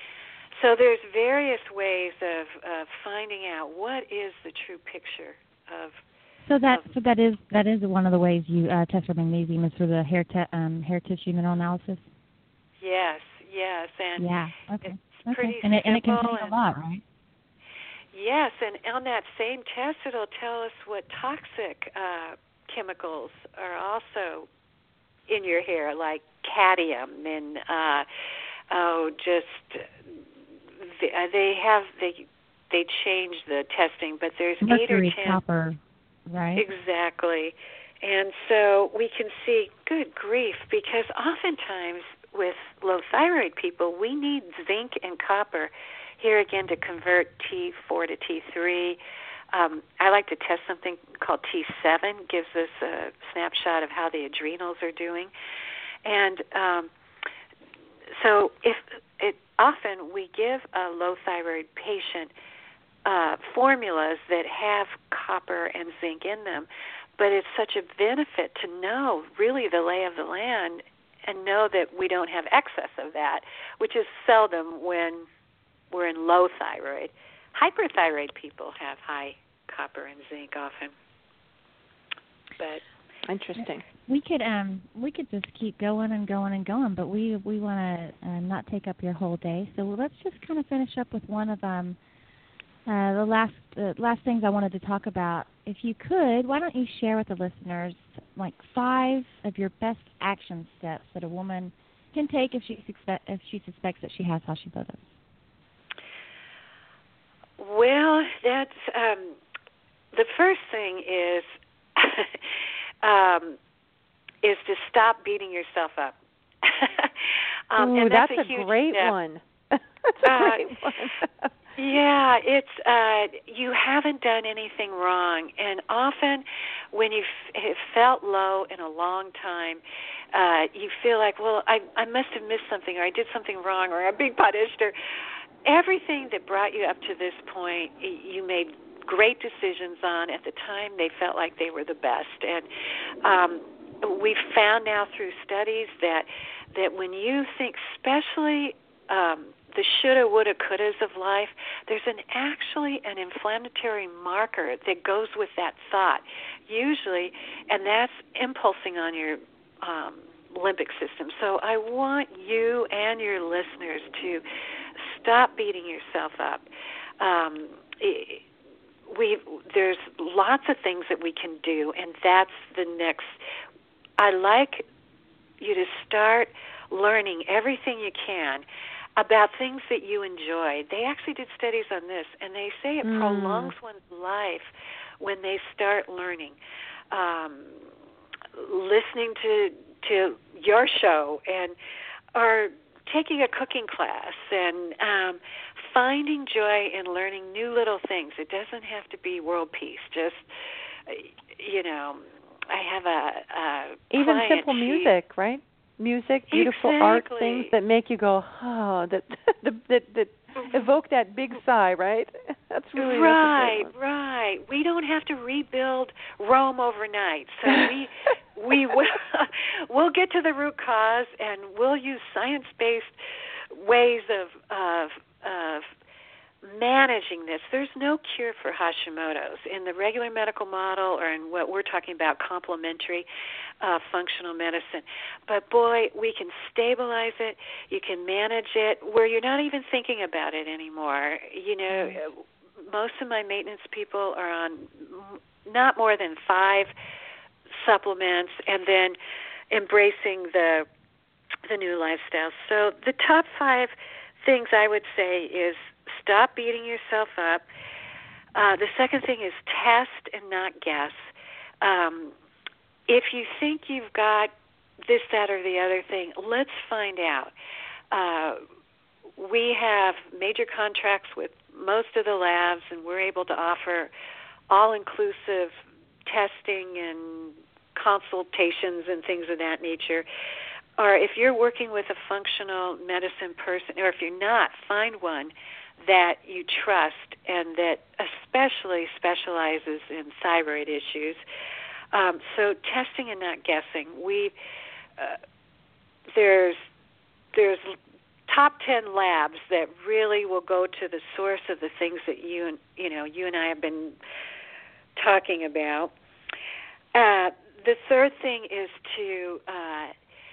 so there's various ways of, of finding out what is the true picture of. So that of, so that is that is one of the ways you uh, test for magnesium is through the hair te- um, hair tissue mineral analysis. Yes, yes, and yeah, okay, it's okay. pretty and it, and it can simple take a lot, right? Yes, and on that same test, it'll tell us what toxic uh, chemicals are also in your hair, like cadmium and uh, oh, just they have they they changed the testing, but there's Mercury, eight or ten. copper, right? Exactly. And so we can see, good grief, because oftentimes with low thyroid people, we need zinc and copper here again to convert T four to T three. Um, I like to test something called T seven, gives us a snapshot of how the adrenals are doing. And um, so if it, often we give a low thyroid patient uh, formulas that have copper and zinc in them, but it's such a benefit to know really the lay of the land and know that we don't have excess of that, which is seldom when we're in low thyroid. Hyperthyroid people have high copper and zinc often. But interesting. We could um we could just keep going and going and going, but we we want to uh, not take up your whole day. So let's just kind of finish up with one of um uh, the last uh, last things I wanted to talk about. If you could, why don't you share with the listeners like five of your best action steps that a woman can take if she suspect, if she suspects that she has Hashimoto's? Well, that's um, the first thing is um, is to stop beating yourself up. um, Ooh, and that's, that's a, a huge great step. one. That's a Uh, great one. Yeah, it's uh, you haven't done anything wrong, and often when you've have felt low in a long time, uh, you feel like, well, I I must have missed something, or I did something wrong, or I'm being punished, or everything that brought you up to this point, you made great decisions on. At the time, they felt like they were the best, and um, we've found now through studies that that when you think, especially um, the shoulda, woulda, couldas of life, there's an actually an inflammatory marker that goes with that thought, usually, and that's impulsing on your um, limbic system. So I want you and your listeners to stop beating yourself up. Um, we there's lots of things that we can do, and that's the next. I like you to start learning everything you can about things that you enjoy. They actually did studies on this, and they say it mm. prolongs one's life when they start learning. Um, listening to to your show, and or taking a cooking class, and um, finding joy in learning new little things. It doesn't have to be world peace. Just, you know, I have a, a even client, simple she, music, right? Music, beautiful exactly. art, things that make you go, oh, that that that, that evoke that big sigh, right? That's really right, that's right. We don't have to rebuild Rome overnight, so we we will we'll get to the root cause, and we'll use science-based ways of of of managing this. There's no cure for Hashimoto's in the regular medical model, or in what we're talking about, complementary uh, functional medicine. But boy, we can stabilize it. You can manage it where you're not even thinking about it anymore. You know, most of my maintenance people are on not more than five supplements, and then embracing the the new lifestyle. So the top five things I would say is stop beating yourself up. Uh, the second thing is test and not guess. Um, if you think you've got this, that, or the other thing, let's find out. Uh, we have major contracts with most of the labs, and we're able to offer all-inclusive testing and consultations and things of that nature. Or if you're working with a functional medicine person, or if you're not, find one that you trust and that especially specializes in thyroid issues. Um, so testing and not guessing. We uh, there's there's top ten labs that really will go to the source of the things that you and you know you and I have been talking about. Uh, the third thing is to uh,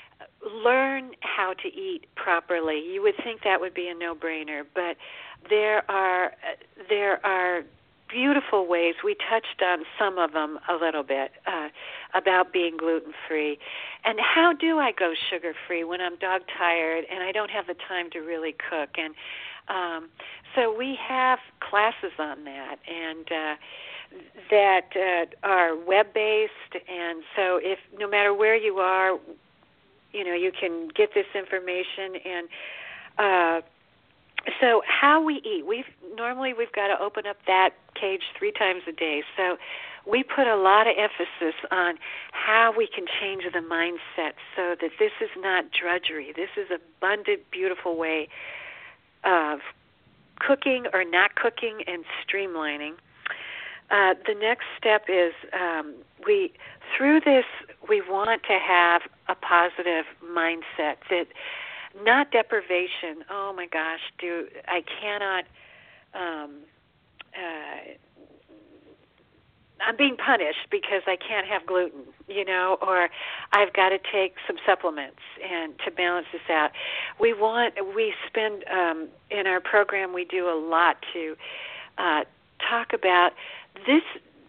learn how to eat properly. You would think that would be a no-brainer, but there are there are beautiful ways. We touched on some of them a little bit uh, about being gluten-free. And how do I go sugar-free when I'm dog-tired and I don't have the time to really cook? And um, so we have classes on that, and uh, that uh, are web-based. And so if no matter where you are, you know, you can get this information. And uh, so how we eat, we've normally we've got to open up that cage three times a day. So we put a lot of emphasis on how we can change the mindset so that this is not drudgery. This is abundant, beautiful way of cooking or not cooking and streamlining. Uh, the next step is um, we through this we want to have a positive mindset, that not deprivation. Oh my gosh, do I cannot. Um, uh, I'm being punished because I can't have gluten, you know, or I've got to take some supplements and to balance this out. We want we spend um, in our program we do a lot to uh, talk about this.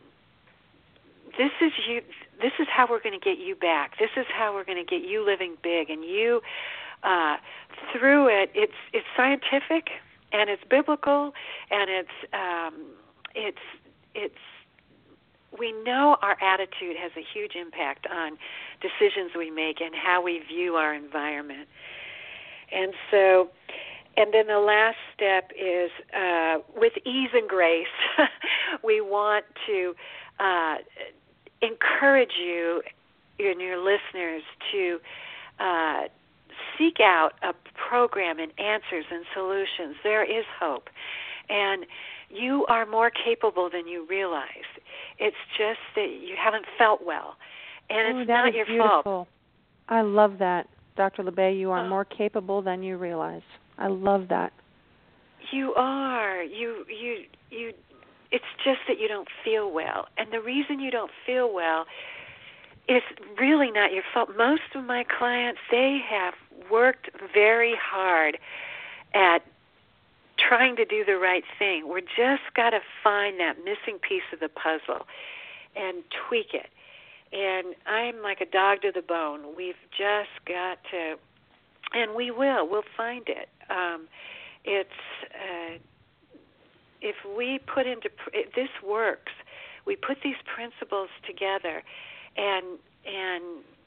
This is you. This is how we're going to get you back. This is how we're going to get you living big, and you uh, through it. It's it's scientific and it's biblical, and it's um, it's it's. We know our attitude has a huge impact on decisions we make and how we view our environment. And so, and then the last step is uh, with ease and grace, we want to uh, encourage you and your listeners to uh, seek out a program and answers and solutions. There is hope. And you are more capable than you realize. It's just that you haven't felt well, and oh, it's that not is your beautiful. fault. I love that, Doctor LeBay. You are oh. more capable than you realize. I love that. You are. You you you. It's just that you don't feel well, and the reason you don't feel well is really not your fault. Most of my clients, they have worked very hard at trying to do the right thing. We're just got to find that missing piece of the puzzle and tweak it. And I'm like a dog to the bone. We've just got to, and we will. We'll find it. Um, it's uh, if we put into it, this works. We put these principles together, and and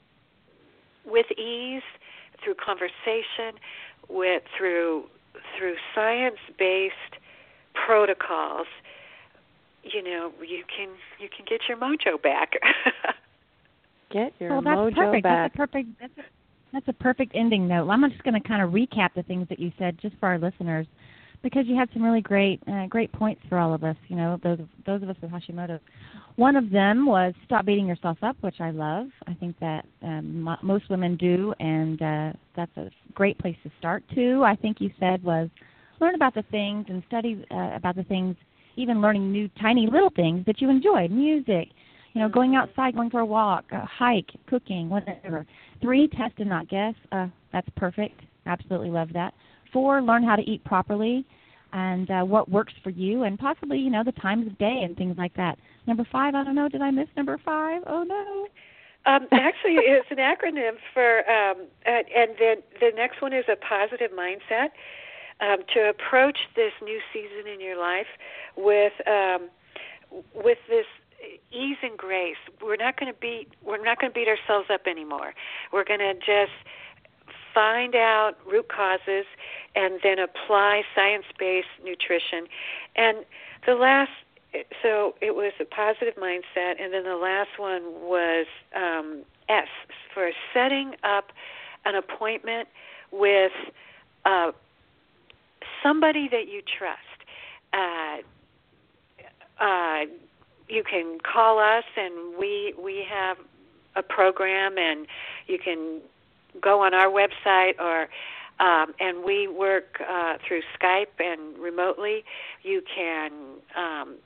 with ease, through conversation, with through. through science-based protocols, you know, you can you can get your mojo back. Get your well, that's mojo perfect. back. That's a perfect. That's a, that's a perfect ending note. I'm just going to kind of recap the things that you said, just for our listeners, because you had some really great uh, great points for all of us. You know, those those of us with Hashimoto. One of them was stop beating yourself up, which I love. I think that um, m- most women do, and uh, that's a great place to start, too. I think you said was learn about the things and study uh, about the things, even learning new tiny little things that you enjoy, music, you know, going outside, going for a walk, a hike, cooking, whatever. Three, test and not guess. Uh, that's perfect. Absolutely love that. Four, learn how to eat properly and uh, what works for you, and possibly, you know, the times of day and things like that. Number five, I don't know, did I miss number five? Oh, no. Um, actually, it's an acronym for, um, uh, and then the next one is a positive mindset, um, to approach this new season in your life with um, with this ease and grace. We're not going to beat we're not going to beat ourselves up anymore. We're going to just find out root causes and then apply science-based nutrition. And the last, so it was a positive mindset, and then the last one was um, S, for setting up an appointment with uh, somebody that you trust. Uh, uh, you can call us, and we we have a program, and you can go on our website, or um, and we work uh, through Skype and remotely. You can um,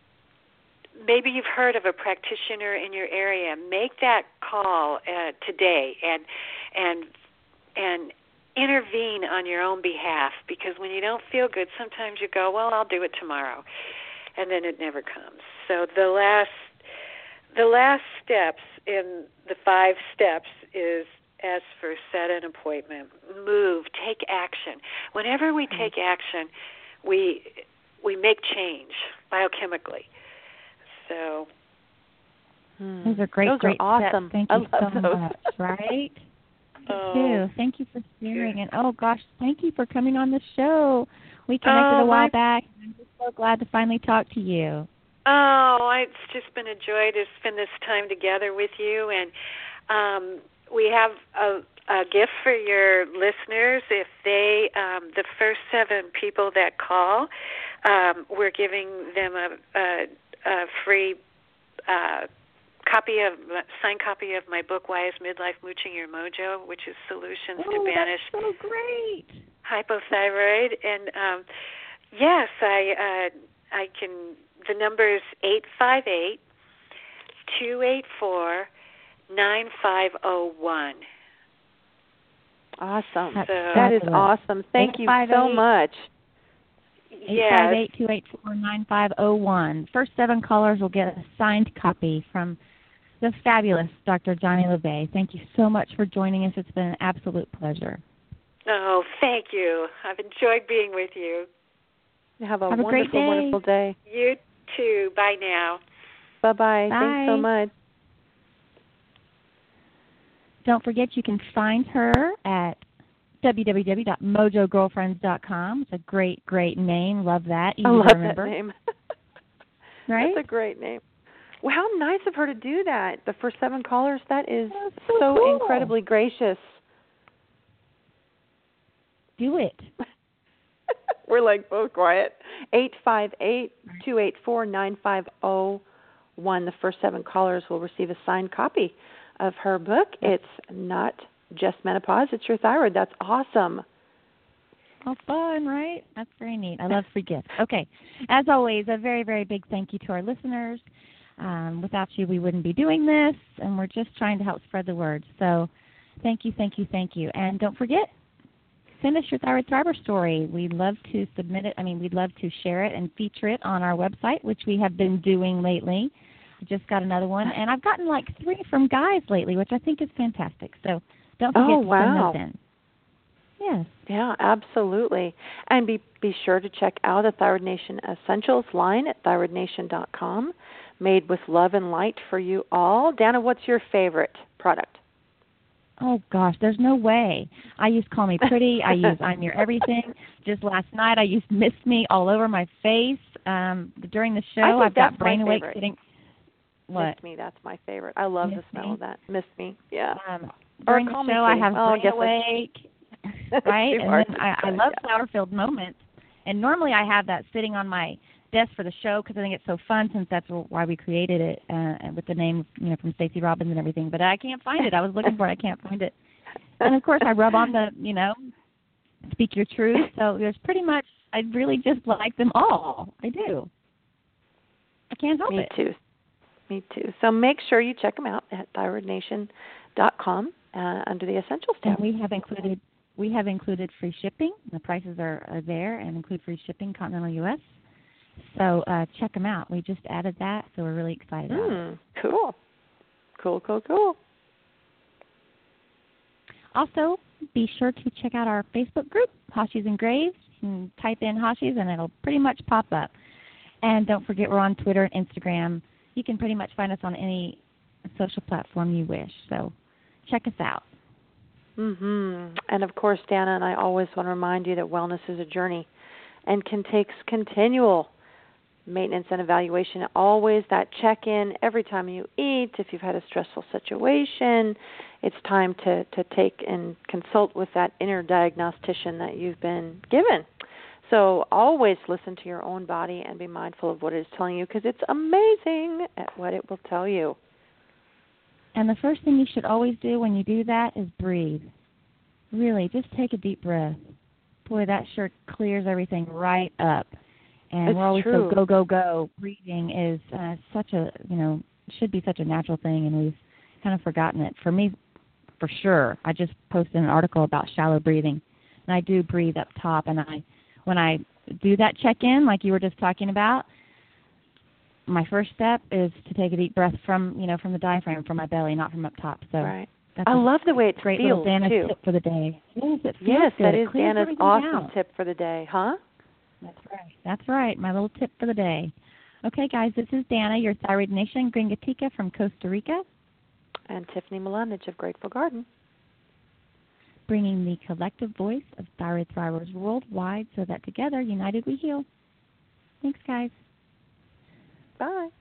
maybe you've heard of a practitioner in your area. Make that call uh, today, and and and intervene on your own behalf, because when you don't feel good, sometimes you go, well, I'll do it tomorrow. and then it never comes. So the last the last steps in the five steps is ask for set an appointment, move, take action. Whenever we take action, we we make change biochemically. So those are great, those great are steps. awesome. Thank I you love so those. much. Right? oh, too. Thank you for sharing. And oh gosh, thank you for coming on the show. We connected oh, a while my, back. I'm just so glad to finally talk to you. Oh, it's just been a joy to spend this time together with you. And um, we have a, a gift for your listeners. If they, um, the first seven people that call, um, we're giving them a, a, a free uh, copy of signed copy of my book, Why is Midlife Mooching Your Mojo, which is solutions oh, to banish that's so great. hypothyroid. And um, yes, I uh, I can. The number is eight five eight, two eight four, nine five zero one. Awesome. That's So, that is awesome. Thank you so much. eight five eight, two eight four, nine five zero one. First seven callers will get a signed copy from the fabulous Doctor Johnny LaVey. Thank you so much for joining us. It's been an absolute pleasure. Oh, thank you. I've enjoyed being with you. Have a Have a wonderful, great day. wonderful day. You too. Bye now. Bye-bye. Bye. Thanks so much. Don't forget you can find her at w w w dot mojo girlfriends dot com. It's a great, great name. Love that. Easy I love to remember. that name. Right? That's a great name. Well, how nice of her to do that. The first seven callers, that is That's so so cool. incredibly gracious. Do it. We're like both quiet. eight five eight, two eight four, nine five zero one. The first seven callers will receive a signed copy of her book. It's not just menopause, it's your thyroid. That's awesome. How fun, right? That's very neat. I love free gifts. Okay. As always, a very, very big thank you to our listeners. Um, without you, we wouldn't be doing this, and we're just trying to help spread the word. So thank you, thank you, thank you. And don't forget, send us your Thyroid Thriver story. We'd love to submit it. I mean, we'd love to share it and feature it on our website, which we have been doing lately. I just got another one. And I've gotten like three from guys lately, which I think is fantastic. So don't forget oh, to wow. send those in. Yes. Yeah, absolutely. And be be sure to check out the Thyroid Nation Essentials line at thyroid nation dot com, made with love and light for you all. Dana, what's your favorite product? Oh, gosh, there's no way. I use Call Me Pretty. I use I'm Your Everything. Just last night I used Miss Me all over my face. Um, during the show, I think I've got that's Brain my Awake favorite. sitting. What? Miss Me, that's my favorite. I love Miss the smell Me? of that. Miss Me, yeah. Um, Or during the Call Me show, I Pretty. have Oh, I Brain guess Awake, right? Too And hard then to I, I describe, love yeah. flower-filled moments. And normally I have that sitting on my desk for the show because I think it's so fun since that's why we created it uh, with the name, you know, from Stacey Robbins and everything. But I can't find it. I was looking for it. I can't find it. And, of course, I rub on the, you know, Speak Your Truth. So there's pretty much, I really just like them all. I do. I can't help Me it. too. Me too. So make sure you check them out at thyroid nation dot com uh, under the Essentials tab. And we have included we have included free shipping. The prices are, are there and include free shipping, continental U S. So uh, check them out. We just added that, so we're really excited about Mm, it. cool. Cool, cool, cool. Also, be sure to check out our Facebook group, Hashis and Graves. You can type in Hashis and it'll pretty much pop up. And don't forget we're on Twitter and Instagram. You can pretty much find us on any social platform you wish. So check us out. Mm-hmm. And, of course, Dana and I always want to remind you that wellness is a journey and can take continual maintenance and evaluation. Always that check-in every time you eat. If you've had a stressful situation, it's time to, to take and consult with that inner diagnostician that you've been given. So always listen to your own body and be mindful of what it is telling you because it's amazing at what it will tell you. And the first thing you should always do when you do that is breathe. Really, just take a deep breath. Boy, that sure clears everything right up. And It's we're always true. so go, go, go. Breathing is uh, such a, you know, should be such a natural thing, and we've kind of forgotten it. For me, for sure, I just posted an article about shallow breathing, and I do breathe up top. And I, when I do that check-in, like you were just talking about, my first step is to take a deep breath from, you know, from the diaphragm, from my belly, not from up top. So right. that's I love the way it great feels, little Dana's too. tip for the day. Yes, it feels yes, good. that It is clears Dana's everything awesome out. tip for the day, huh? That's right. That's right. My little tip for the day. Okay, guys, this is Dana, your Thyroid Nation Gringatica from Costa Rica. And Tiffany Milanich of Grateful Garden. Bringing the collective voice of thyroid thrivers worldwide so that together, united, we heal. Thanks, guys. Bye.